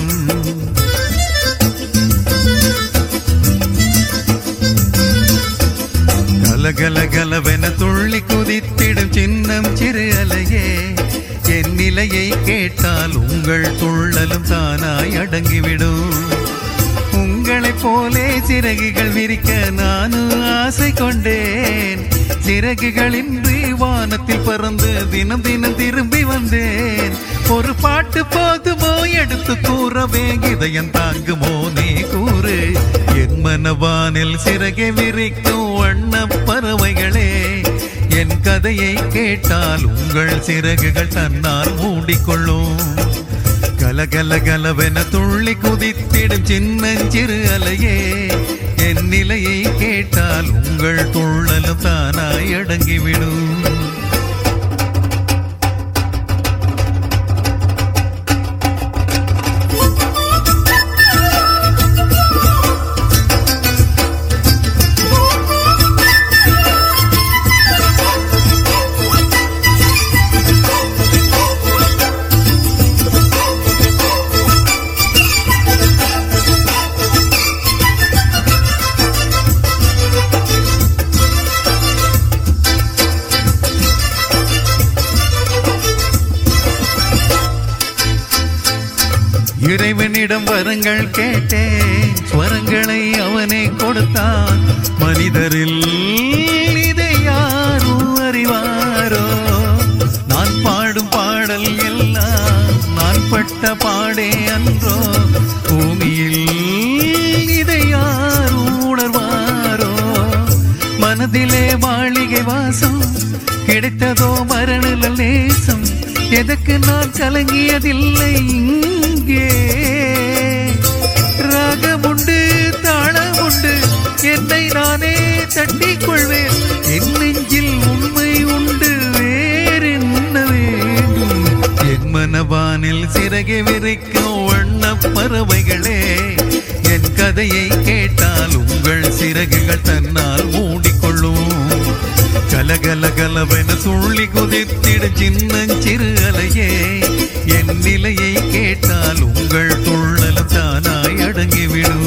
B: கலகலகலவென துள்ளி குதித்திடும் சின்னம் சிறு அலையே, என் நிலையை கேட்டால் உங்கள் துள்ளலும் தானாய் அடங்கிவிடும். உங்களைப் போலே சிறகுகள் விரிக்க நானும் ஆசை கொண்டேன். சிறகுகளின்றி வானத்தில் பறந்து தினம் தினம் திரும்பி வந்தேன். ஒரு பாட்டு போதுமோ எடுத்து கூறவே, இதயம் தாங்குமோ நீ கூறு. என் மனவானில் சிறகை விரிக்கும் வண்ணப் பறவைகளே, என் கதையை கேட்டால் உங்கள் சிறகுகள் தன்னால் மூடிக்கொள்ளும். கலகலகலவென துள்ளி குதித்திடும் சின்னஞ்சிறு அலையே, என் நிலையை கேட்டால் உங்கள் துள்ளலும் தானாய் அடங்கிவிடும். இறைவனிடம் வரங்கள் கேட்டேன், ஸ்வரங்களை அவனே கொடுத்தான். மனிதரில் இதை யாரும் அறிவாரோ? நான் பாடும் பாடல் எல்லாம் நான் பட்ட பாடே அன்றோ? பூமியில் இதை யாரும் உணர்வாரோ? மனதிலே மாளிகை வாசம் கிடைத்ததோ மரண நேசம், எதற்கு நான் கலங்கியதில்லை இங்கே. ராகமுண்டு தாளமுண்டு, என்னை நானே தட்டிக் கொள்வேன். என் நெஞ்சில் உண்மை உண்டு, வேறென்ன வேண்டும்? என் மனவானில் சிறகை விரிக்கும் வண்ணப் பறவைகளே, என் கதையை கேட்டால் உங்கள் சிறகுகள் தன்னால் மூடிக்கொள்ளும். கலகலகலவென துள்ளி குதித்திடும் சின்னஞ்சிறு அலையே, என் நிலையை கேட்டால் உங்கள் துள்ளலும் தானாய் அடங்கிவிடும்.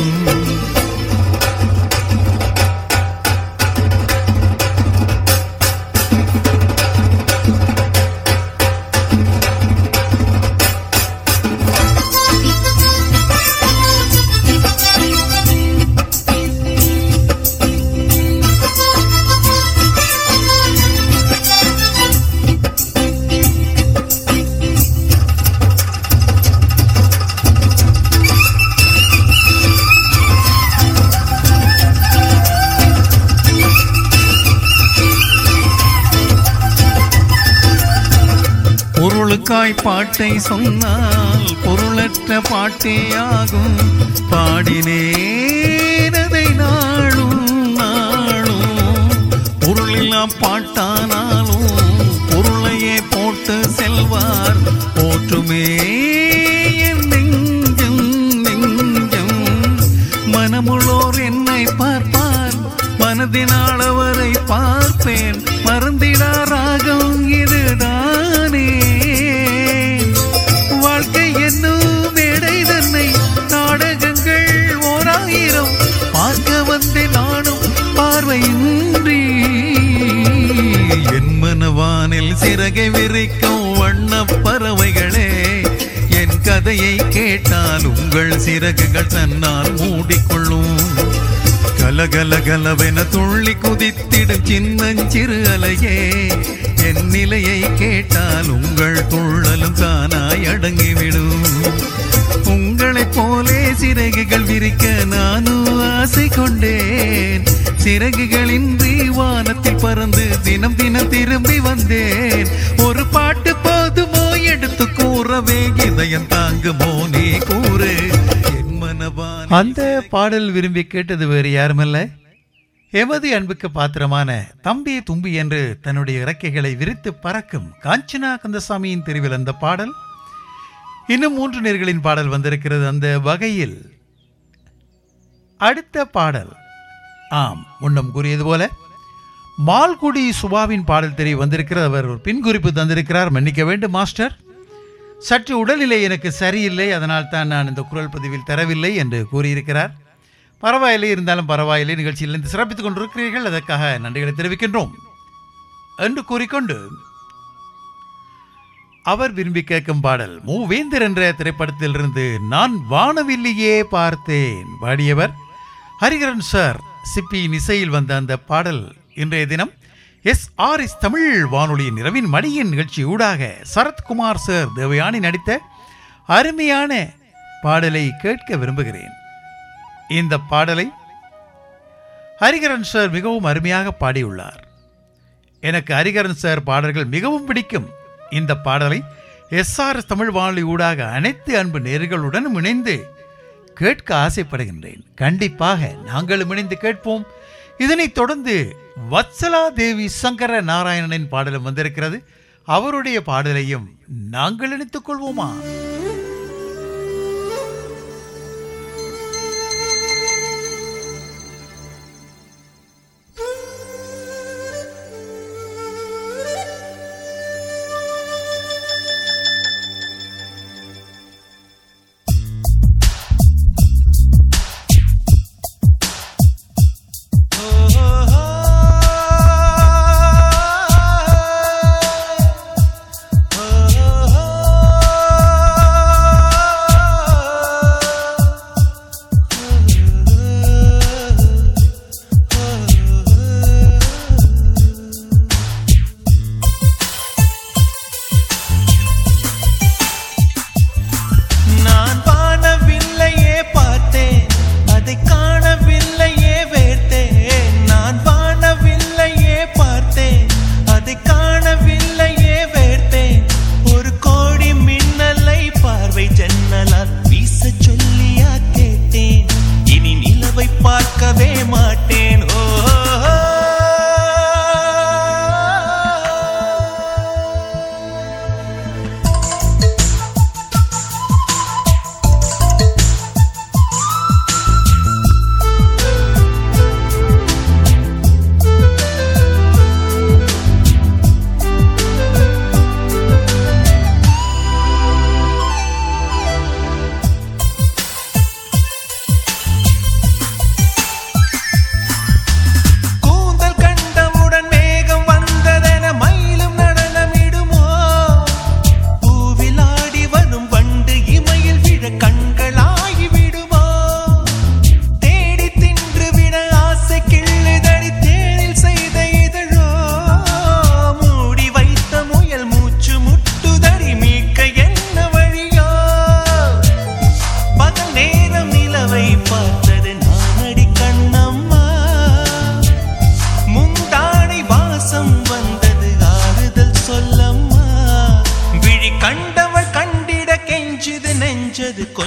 B: போக்காய் பாட்டை சொன்னால் பொருளற்ற பாட்டேயாகும். பாடினேன் அதை நாளும் நாளும். பொருளெல்லாம் பாட்டானாலும் பொருளையே போட்டு செல்வார் போற்றுமே என் நெஞ்சம் நெஞ்சம். மனமுள்ளோர் என்னை பார்ப்பார், மனதினால் அவரை பார்ப்பேன். மறந்திடா ராகம் இதுதானே. வாழ்க்கை என்னும் மேடை தன்னை நாடகங்கள் 1000 பார்க்க வந்தேன் நானும் பார்வையின்றி. என் மனவானில் சிறகை விரிக்கும் வண்ணப் பறவைகளே, என் கதையை கேட்டால் உங்கள் சிறகுகள் தன்னால் மூடிக்கொள்ளும். கலகல கலவென துள்ளி குதித்திடும் சின்னஞ்சிறு அலையே, என் நிலையை கேட்டால் உங்கள் துள்ளலும் தானாய் அடங்கிவிடும். உங்களைப் போலே சிறகுகள் விரிக்க நானும் ஆசை கொண்டேன். சிறகுகளின்றி வானத்தில் பறந்து தினம் தினம் திரும்பி வந்தேன். ஒரு பாட்டு போதுமோ எடுத்து கூறவே, இதயம் தாங்குமோ நீ கூறு.
A: அந்த பாடல் விரும்பி கேட்டது வேறு யாருமல்ல, எமது அன்புக்கு பாத்திரமான தம்பி தும்பி என்று தன்னுடைய இறக்கைகளை விரித்து பறக்கும் காஞ்சனா கந்தசாமியின் தெரிவில் அந்த பாடல். இன்னும் 3 நேர்களின் பாடல் வந்திருக்கிறது. அந்த வகையில் அடுத்த பாடல், ஆம், முன்னம் கூறியது போல மால்குடி சுபாவின் பாடல் தெரிய வந்திருக்கிறது. அவர் ஒரு பின் குறிப்பு தந்திருக்கிறார். மன்னிக்க வேண்டும் மாஸ்டர், சற்று உடல்நிலை எனக்கு சரியில்லை, அதனால் தான் நான் இந்த குரல் பதிவில் தரவில்லை என்று கூறியிருக்கிறார். பரவாயில்லை, இருந்தாலும் பரவாயில்லை, நிகழ்ச்சியில் இருந்து சிறப்பித்துக் கொண்டிருக்கிறீர்கள், அதற்காக நன்றிகளை தெரிவிக்கின்றோம் என்று கூறிக்கொண்டு அவர் விரும்பி கேட்கும் பாடல் மூவேந்தர் என்ற திரைப்படத்திலிருந்து நான் வானவில்லையே பார்த்தேன். பாடியவர் ஹரிகரன் சார். சிப்பியின் இசையில் வந்த அந்த பாடல் இன்றைய தினம் SRS தமிழ் வானொலியின் இரவின் மடியின் நிகழ்ச்சி ஊடாக சரத்குமார் சார் தேவயானி நடித்த அருமையான பாடலை கேட்க விரும்புகிறேன். இந்த பாடலை ஹரிகரன் சார் மிகவும் அருமையாக பாடியுள்ளார். எனக்கு ஹரிகரன் சார் பாடல்கள் மிகவும் பிடிக்கும். இந்த பாடலை SRS தமிழ் வானொலி ஊடாக அனைத்து அன்பு நேயர்களுடன் இணைந்து கேட்க ஆசைப்படுகின்றேன். கண்டிப்பாக நாங்களும் இணைந்து கேட்போம். இதனைத் தொடர்ந்து வத்சலா தேவி சங்கர நாராயணனின் பாடலும் வந்திருக்கிறது. அவருடைய பாடலையும் நாங்கள் இணைத்துக் கொள்வோமா?
B: oh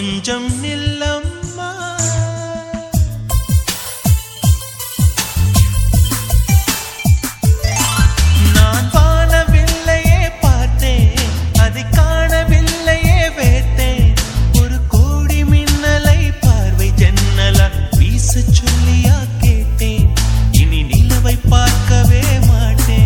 B: கொஞ்சம் நில்லம்மா. நான் வானவில்லையே பார்த்தேன், அதை காணவில்லையே வேத்தேன். ஒரு கோடி மின்னலை பார்வை ஜன்னலா வீச சொல்லியா கேட்டேன். இனி நிலவை பார்க்கவே மாட்டேன்.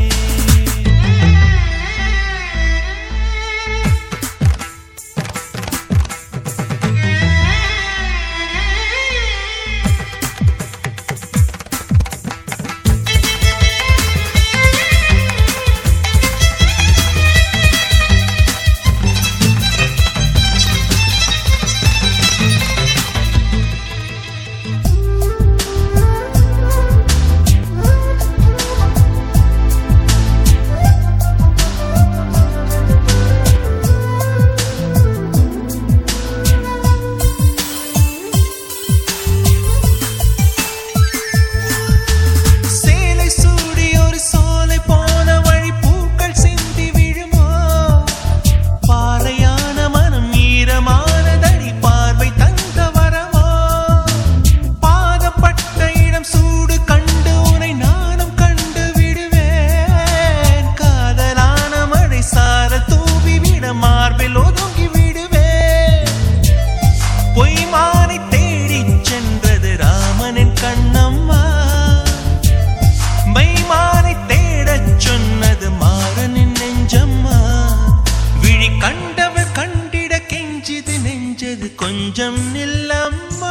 B: கொஞ்சம் நில்லம்மா.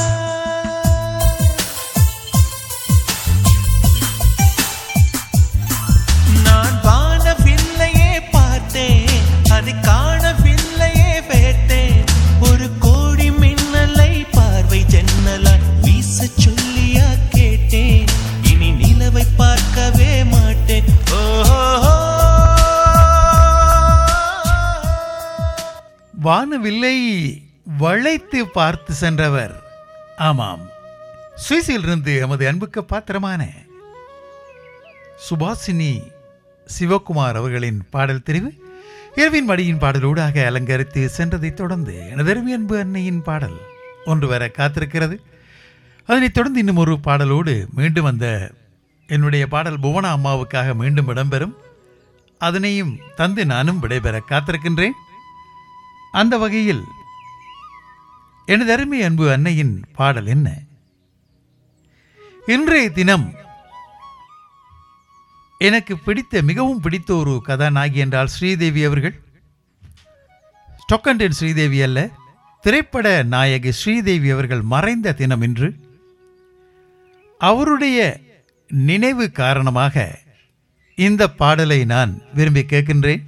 B: நான் வானவில்லையே பார்த்தேன், அதை காணவில்லையே வேட்டேன். ஒரு கோடி மின்னலை பார்வை ஜன்னலா வீச சொல்லியா கேட்டேன். இனி நிலவை பார்க்கவே மாட்டேன்.
A: வானவில்லை வளைத்து பார்த்து சென்றவர். ஆமாம், சுவிஸிலிருந்து எமது அன்புக்கு பாத்திரமான சுபாசினி சிவகுமார் அவர்களின் பாடல் தெரிவு இரவின் மடியின் பாடலூடாக அலங்கரித்து சென்றதைத் தொடர்ந்து எனதருமை அன்பு அன்னையின் பாடல் ஒன்று வர காத்திருக்கிறது. அதனைத் தொடர்ந்து இன்னும் ஒரு பாடலோடு மீண்டும் அந்த என்னுடைய பாடல் புவனா அம்மாவுக்காக மீண்டும் இடம்பெறும். அதனையும் தந்து நானும் விடைபெற காத்திருக்கின்றேன். அந்த வகையில் எனது அருமை அன்பு அன்னையின் பாடல் என்ன? இன்றைய தினம் எனக்கு மிகவும் பிடித்த ஒரு கதாநாயகி என்றால் ஸ்ரீதேவி அவர்கள். ஸ்டொக்கன்டன் ஸ்ரீதேவி அல்ல, திரைப்பட நாயகி ஸ்ரீதேவி அவர்கள் மறைந்த தினம் இன்று. அவருடைய நினைவு காரணமாக இந்த பாடலை நான் விரும்பி கேட்கின்றேன்.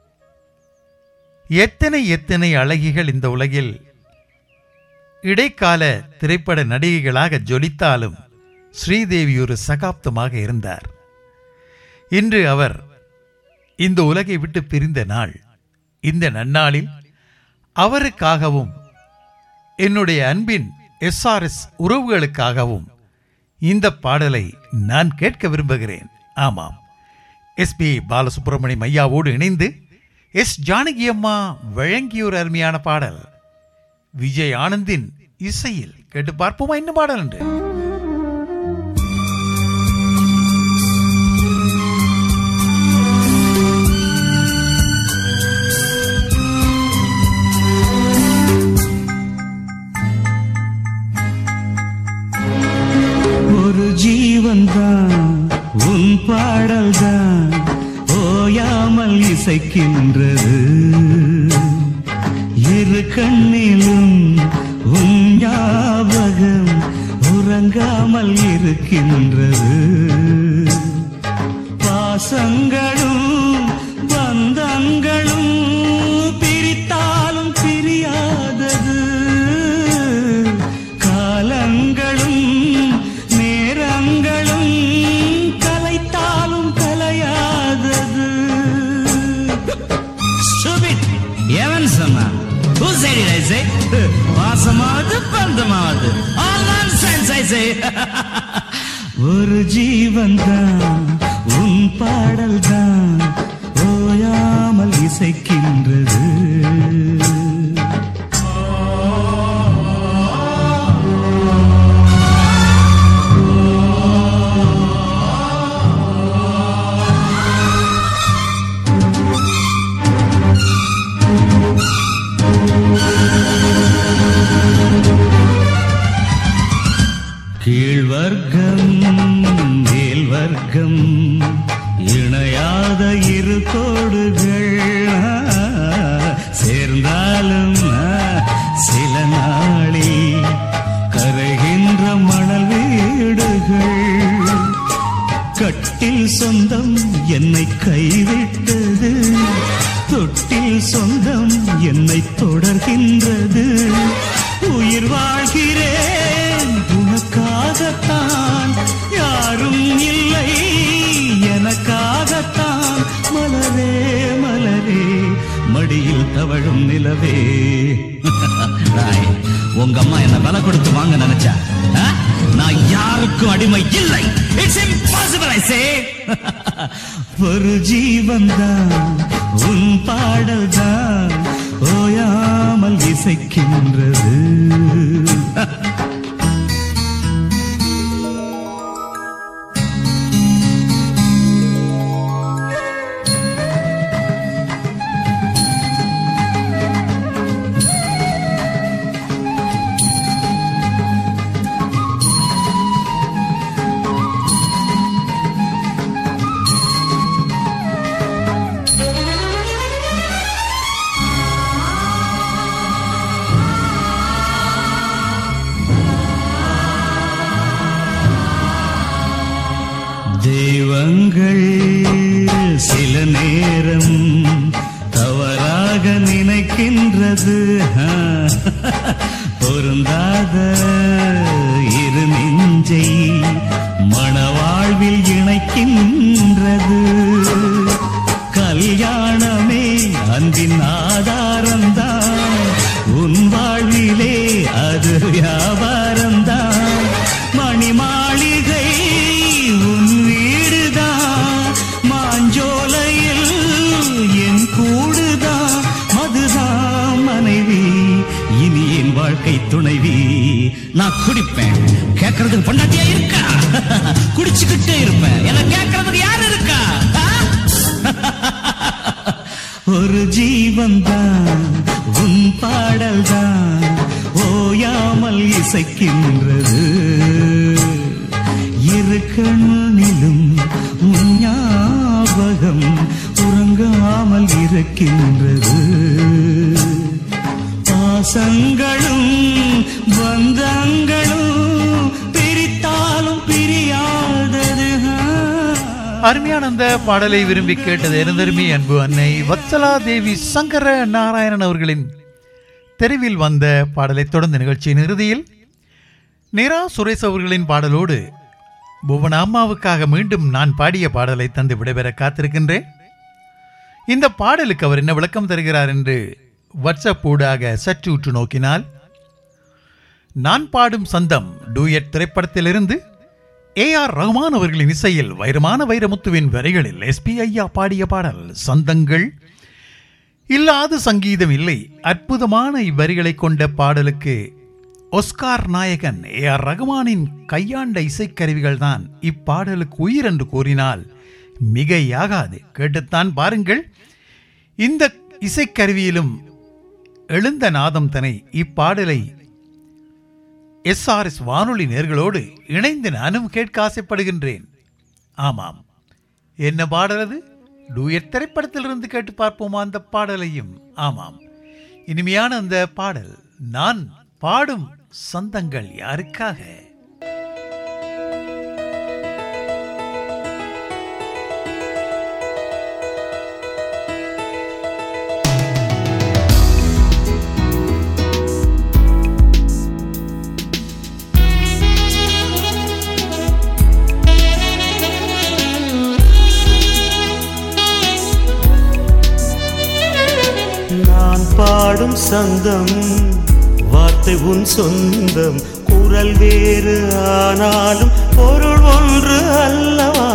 A: எத்தனை எத்தனை அழகிகள் இந்த உலகில் இடைக்கால திரைப்பட நடிகைகளாக ஜொலித்தாலும் ஸ்ரீதேவி ஒரு சகாப்தமாக இருந்தார். இன்று அவர் இந்த உலகை விட்டு பிரிந்த நாள். இந்த நன்னாளில் அவருக்காகவும் என்னுடைய அன்பின் SRS உறவுகளுக்காகவும் இந்த பாடலை நான் கேட்க விரும்புகிறேன். ஆமாம், SP பாலசுப்ரமணியம் ஐயாவோடு இணைந்து S ஜானகி அம்மா வழங்கிய ஒரு அருமையான பாடல். விஜய் ஆனந்தின் இசையில் கேட்டு பார்ப்போமா இந்த பாடல் என்று.
B: ஒரு ஜீவன் தான் உன் பாடல் தான் ஓயாமல் இசைக்கின்றது. இரு கண்ணிலும் உன் ஞாபகம் உறங்காமல் இருக்கின்றது. பாசங்களும் பந்தங்களும் பிரித்தாலும் பிரியாதது. காலங்களும் நேரங்களும் கலைத்தாலும் கலையாதது. எவன் சொன்னான்? Who said it, I say? வாசமாவது பந்தமாவது all nonsense, I say. ஒரு ஜீவன் தான் உன் பாடல் தான் ஓயாமல் இசைக்கின்றது. வர்க்கம் மேல் வர்க்கம் இணையாத இரு கோடுகள் சேர்ந்தாலும் சில நாளில் கரைகின்ற மணல் வீடுகள். கட்டில் சொந்தம் என்னை கைவிட்டது, தொட்டில் சொந்தம் என்னை தொடர்கின்றது. உயிர் வாழ்கிறேன் உனக்காகத்தான், யாரும் இல்லை எனக்காகத்தான். மலரே மலரே மடியில் தவழும் நிலவே. உங்க அம்மா என்ன விலை கொடுத்து வாங்க நினைச்சா, நான் யாருக்கும் அடிமை இல்லை. It's impossible, I say. ஒரு ஜீவன் தான் உன் பாடல் தான் ஓயாமல் இசைக்கின்றது. தெய்வங்கள் சில நேரம் தவறாக நினைக்கின்றது. பொருந்தாத இரு நெஞ்சை மணவாழ்வில் இணைக்கின்றது. கல்யாணமே அன்பின் ஆதாரம்தான், உன் வாழ்விலே அது வியாபாரம்தான். மணி மாளிகை உன் வீடுதான், மாஞ்சோலையில் என் கூடுதான். மதுதான் மனைவி, இனி என் வாழ்க்கை துணைவி. நான் குடிப்பேன், கேட்கறதுக்கு பொண்டாட்டியா இருக்கா? குடிச்சுக்கிட்டே இருப்பேன், என கேட்கறதுக்கு யாரு இருக்கா? ஒரு ஜீவன் தான் உன் பாடல் தான் ஓயாமல் இசைக்கின்றது. இரு கண்ணிலும் உன் ஞாபகம் உறங்காமல் இருக்கின்றது. பாசங்களும் பந்தங்களும் பிரித்தாலும் பிரியாதது.
A: அருமையான அந்த பாடலை விரும்பி கேட்டது எனதருமை அன்பு அன்னை வத்சலா தேவி சங்கர நாராயணன் அவர்களின் தெருவில் வந்த பாடலை தொடர்ந்த நிகழ்ச்சியின் இறுதியில் நிரா சுரேஷ் அவர்களின் பாடலோடு புவன அம்மாவுக்காக மீண்டும் நான் பாடிய பாடலை தந்து விடைபெற காத்திருக்கின்றேன். இந்த பாடலுக்கு அவர் என்ன விளக்கம் தருகிறார் என்று வாட்ஸ்அப் ஊடாக சற்று உற்று நோக்கினால், நான் பாடும் சந்தம் டூயட் திரைப்படத்திலிருந்து AR ரஹ்மான் அவர்களின் இசையில் வைரமான வைரமுத்துவின் வரிகளில் SP ஐயா பாடிய பாடல். சந்தங்கள் இல்லாத சங்கீதம் இல்லை. அற்புதமான இவ்வரிகளை கொண்ட பாடலுக்கு ஒஸ்கார் நாயகன் AR ரஹ்மானின் கையாண்ட இசைக்கருவிகள் தான் இப்பாடலுக்கு உயிர் என்று கூறினால் மிகையாகாது. கேட்டுத்தான் பாருங்கள். இந்த இசைக்கருவியிலும் எழுந்த நாதம் தனை இப்பாடலை SRS வானொலி நேர்களோடு இணைந்து நானும் கேட்க ஆசைப்படுகின்றேன். ஆமாம், என்ன பாடலது? டூயட் திரைப்படத்திலிருந்து கேட்டு பார்ப்போமா அந்த பாடலையும்? ஆமாம், இனிமையான அந்த பாடல் நான் பாடும் சந்தங்கள் யாருக்காக?
N: பாடும் சந்தம் வார்த்தை உன் சொந்தம், குரல் வேறு ஆனாலும் பொருள் ஒன்று அல்லவா?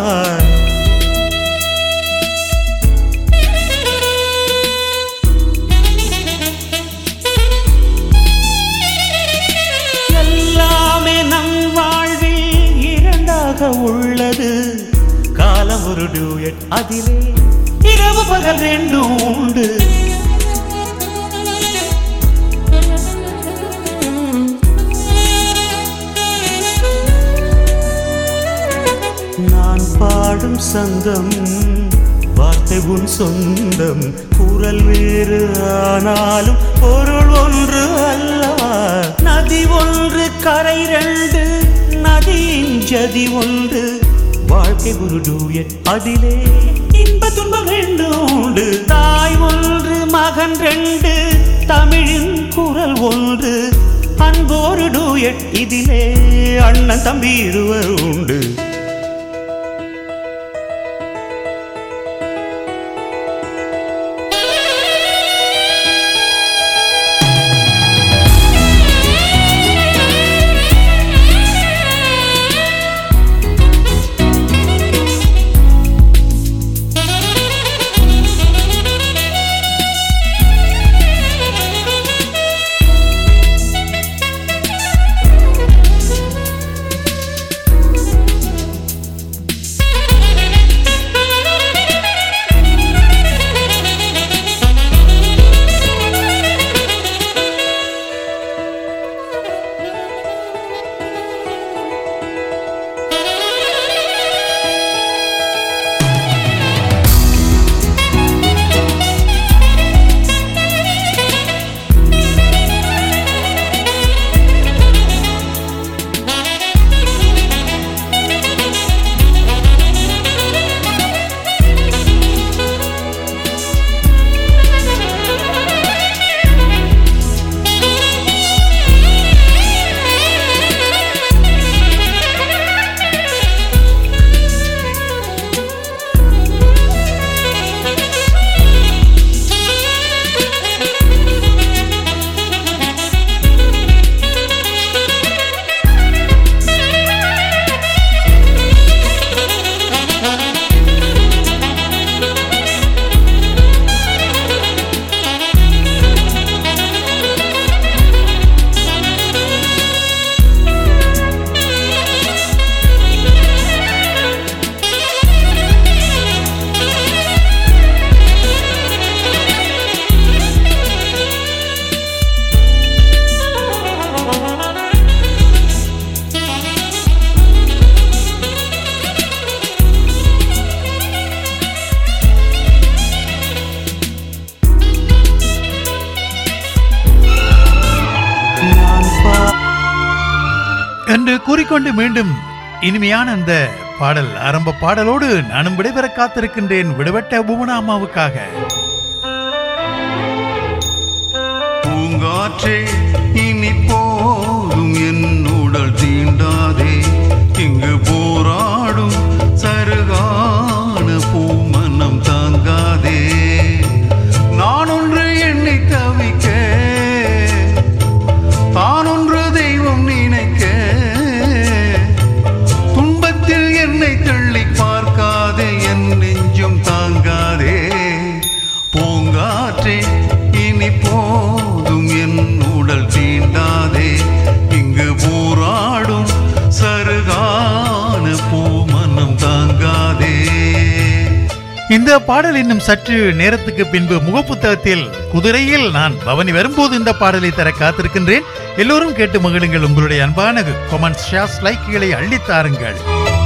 N: எல்லாமே நம் வாழ்வில் இரண்டாக உள்ளது. காலம் ஒரு டூயட், அதிலே இரவு பகல் ரெண்டும் உண்டு. நான் பாடும் சந்தம் வார்த்தை உன் சொந்தம் குரல் வேறு ஆனாலும் பொருள் ஒன்று அல்லவா நதி ஒன்று கரை ரெண்டு நதியின் ஜதி ஒன்று வாழ்க்கை ஒரு டூயட் அதிலே இன்ப துன்பம் ரெண்டும் உண்டு தாய் ஒன்று மகன் ரெண்டு தமிழின் குரல் ஒன்று அன்போரு டூயட் இதிலே அண்ணன் தம்பி இருவர் உண்டு
A: என்று கூறிக்கொண்டு மீண்டும் இனிமையான அந்த பாடல் ஆரம்ப பாடலோடு நானும் விடைபெற காத்திருக்கின்றேன் விடுபட்ட புவனா அம்மாவுக்காக.
O: பூங்காற்றே இனி போதும் என் உடல் தீண்டாதே இங்கு போராடும் சருகான பூமனம் தாங்காதே நான் ஒன்று எண்ணி தவிக்க தான் ஒன்று தெய்வம் நினைக்க துன்பத்தில் என்னை தள்ளி பார்க்காதே என் நெஞ்சும் தாங்காதே பூங்காற்றே இனி போதும் என் உடல் தீண்டாதே இங்கு போராடும் சருகான பூமனம் தாங்காதே.
A: இந்த பாடல் இன்னும் சற்று நேரத்துக்கு பின்பு முகப்புத்தகத்தில் குதிரையில் நான் பவனி வரும்போது இந்த பாடலை தர காத்திருக்கின்றேன். எல்லோரும் கேட்டு மகிழுங்கள். உங்களுடைய அன்பான கமெண்ட்ஸ், ஷேர்ஸ், லைக்குகளை அள்ளித்தாருங்கள்.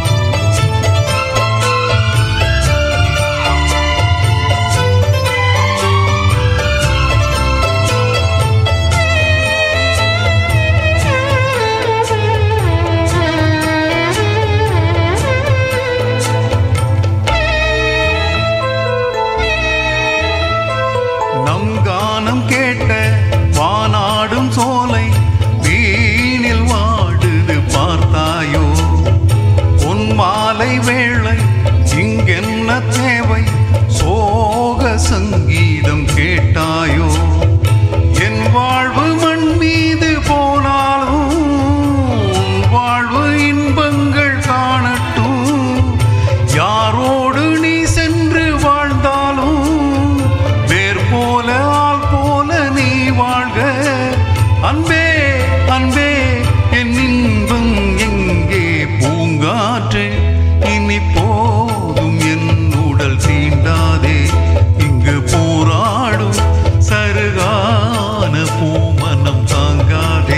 O: நம் கானம் கேட்ட வானாடும் சோலை வீணில் வாடுது பார்த்தாயோ பொன் மாலை வேளை இங்கென்ன தேவை சோக சங்கீதம் கேட்டாயோ என் வாழ்வு மண் மீது போனாலும் உன் வாழ்வு இன்பங்கள் காணட்டும் யாரோடு நீ சென்று வாழ்ந்தாலும் போல ஆள் போல நீ வாழ்க அன்பே அன்பே என் இன்பம் எங்கே பூங்காற்றே இனி போதும் என் உடல் தீண்டாதே இங்கு போராடும் சருகான பூமனம் தாங்காதே.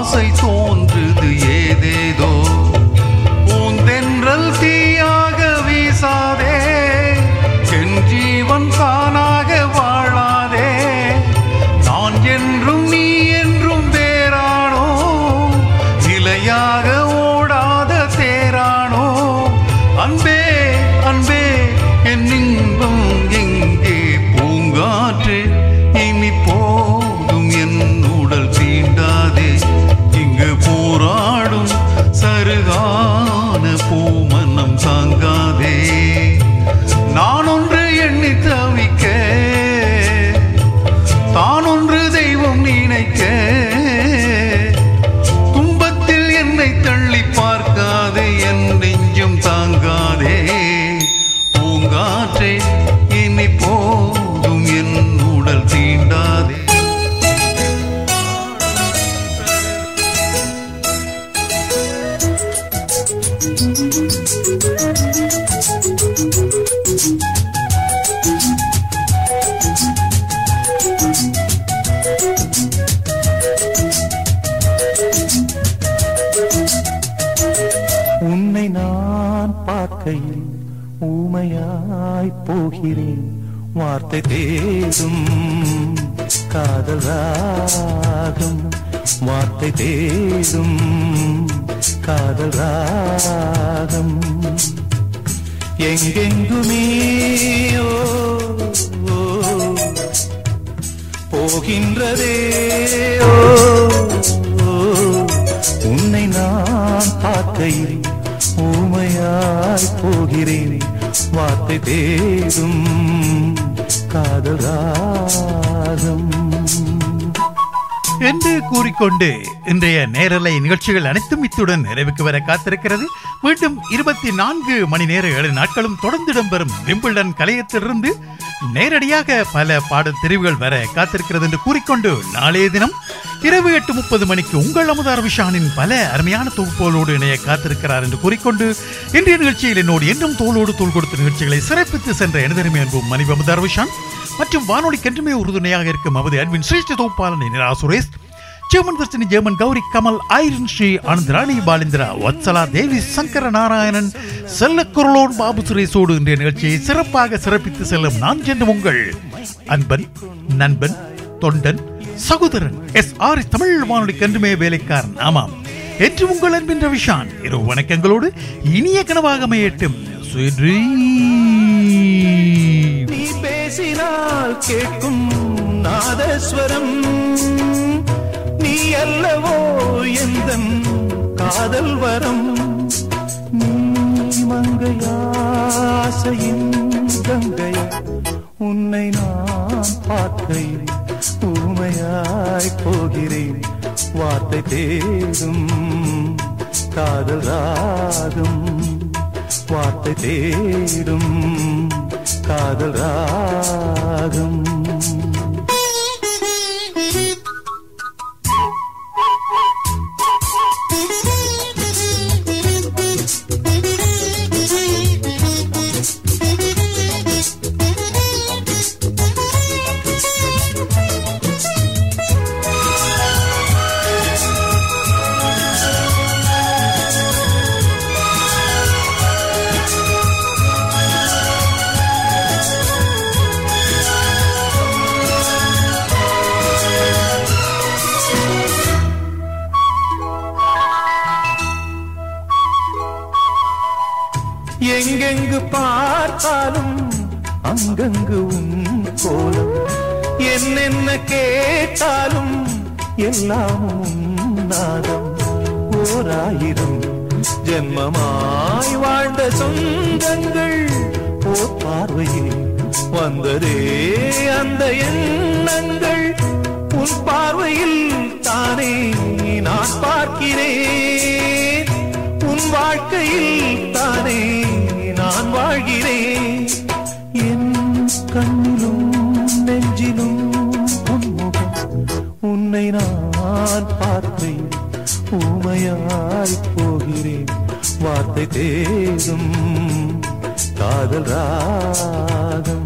O: ஆசை தோன்றுது ஏதேதோ. பூந்தென்றல் தீயாக வீசாதே, என் ஜீவன் தானாக வாழாதே. நான் என்றும் நீ என்றும் வேறானோ, நிலையாக ஓடாத தேரானோ. அன்பே அன்பே என் இன்பம் எங்கே, பூங்காற்று இனி போதும் என் உடல் தீண்டாதே. இங்கு போராடும் சருகான பூமன்னம் தாங்காதே. நான் ஒன்று எண்ணி தவிக்க, தான் ஒன்று தெய்வம் நினைக்க. துன்பத்தில் என்னை தள்ளி பார்க்காதே, என் நெஞ்சும் தாங்காதே. பூங்காற்றே இனி போதும் என் உடல் தீண்டாதே.
M: உன்னை நான் பார்க்கையில் ஊமையாய் போகிறேன். வார்த்தை தேடும் காதல் ராகம், வார்த்தை தேடும் காதல் ராகம். எங்கெங்குமே போகின்றதே. உன்னை நான் பார்க்கையில் ஊமையாய் போகிறேன். வார்த்தை தேடும் காதல் ராகம்
A: என்று கூறிக்கொண்டு இன்றைய நேரலை நிகழ்ச்சிகள் அனைத்தும் இத்துடன் நிறைவுக்கு வர காத்திருக்கிறது. மீண்டும் 24 மணி நேர 7 நாட்களும் தொடர்ந்து இடம்பெறும் விம்பிள்டன் கலையத்திலிருந்து நேரடியாக பல பாடல் தெரிவுகள் வர காத்திருக்கிறது என்று கூறிக்கொண்டு நாளைய தினம் இரவு 8:30 மணிக்கு உங்கள் அமுதார் விஷானின் பல அருமையான தொகுப்புகளோடு இணைய காத்திருக்கிறார் என்று கூறிக்கொண்டு இன்றைய நிகழ்ச்சியில் என்னோடு என்றும் தோளோடு தோள் கொடுத்த நிகழ்ச்சிகளை சிறப்பித்து சென்ற எனதருமை அன்பும் மனைவி அமுதார் விஷான் மற்றும் வானொலிக்கு என்றுமே உறுதுணையாக இருக்கும் அவது அன்பின் சிரேஷ்ட தொகுப்பாளன் நிரா சுரேஷ், ஜெர்மன் தர்ஷினி ஜெர்மன் கௌரி கமல், ஐரன் ஸ்ரீ ஆனந்த், ராணி பாலேந்திரா, வத்சலா தேவி, சங்கர நாராயணன், செல்லக்குரலோன் பாபு சுரேஷோடு இன்றைய நிகழ்ச்சியை சிறப்பாக சிறப்பித்து செல்லும் நான் சென்று உங்கள் அன்பன் நண்பன் தொண்டன் சகோதரன் SR தமிழ் வானொலிக்கு என்றுமே வேலைக்காரன். ஆமாம், என்று உங்கள் அன்பின் ரவிஷான். இரவு வணக்கங்களோடு இனிய கனவாக அமையட்டும்.
M: நீ பேசினால் கேட்கும் நாதஸ்வரம், நீ அல்லவோ எந்தன் காதல் வரம். நீ மங்கையாசையின் கங்கை, உன்னை நான் பார்க்கையில் ஊமையாய் போகிறேன். வார்த்தை தேடும் காதல் ராகம், வார்த்தை தேடும் காதல் ராகம். எங்கெங்கு பார்த்தாலும் அங்கங்கு உன் கோலம், என்னென்ன கேட்டாலும் எல்லாம் உன் நாதம். ஓராயிரம் ஜென்மமாய் வாழ்ந்த சொந்தங்கள் ஓர் பார்வையில் வந்ததே அந்த எண்ணங்கள். உன் பார்வையில் தானே நான் பார்க்கிறேன், உன் வாழ்க்கையில் தானே நான் வாழ்கிறேன். என் கண்ணிலும் நெஞ்சிலும் உன்முகம், உன்னை நான் பார்ப்பேன், ஊமையாய் போகிறேன். வார்த்தை தேடும் காதல் ராகம்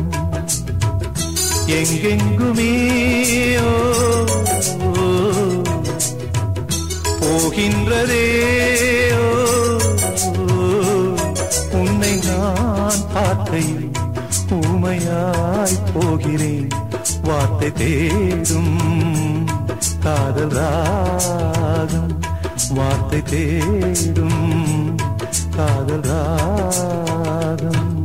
M: எங்கெங்குமே போகின்றதே உன்னை நான் பார்க்கையில் ஊமையாய் போகிறேன் வார்த்தை தேடும் காதல் ராகம் வார்த்தை தேடும் காதல் ராகம்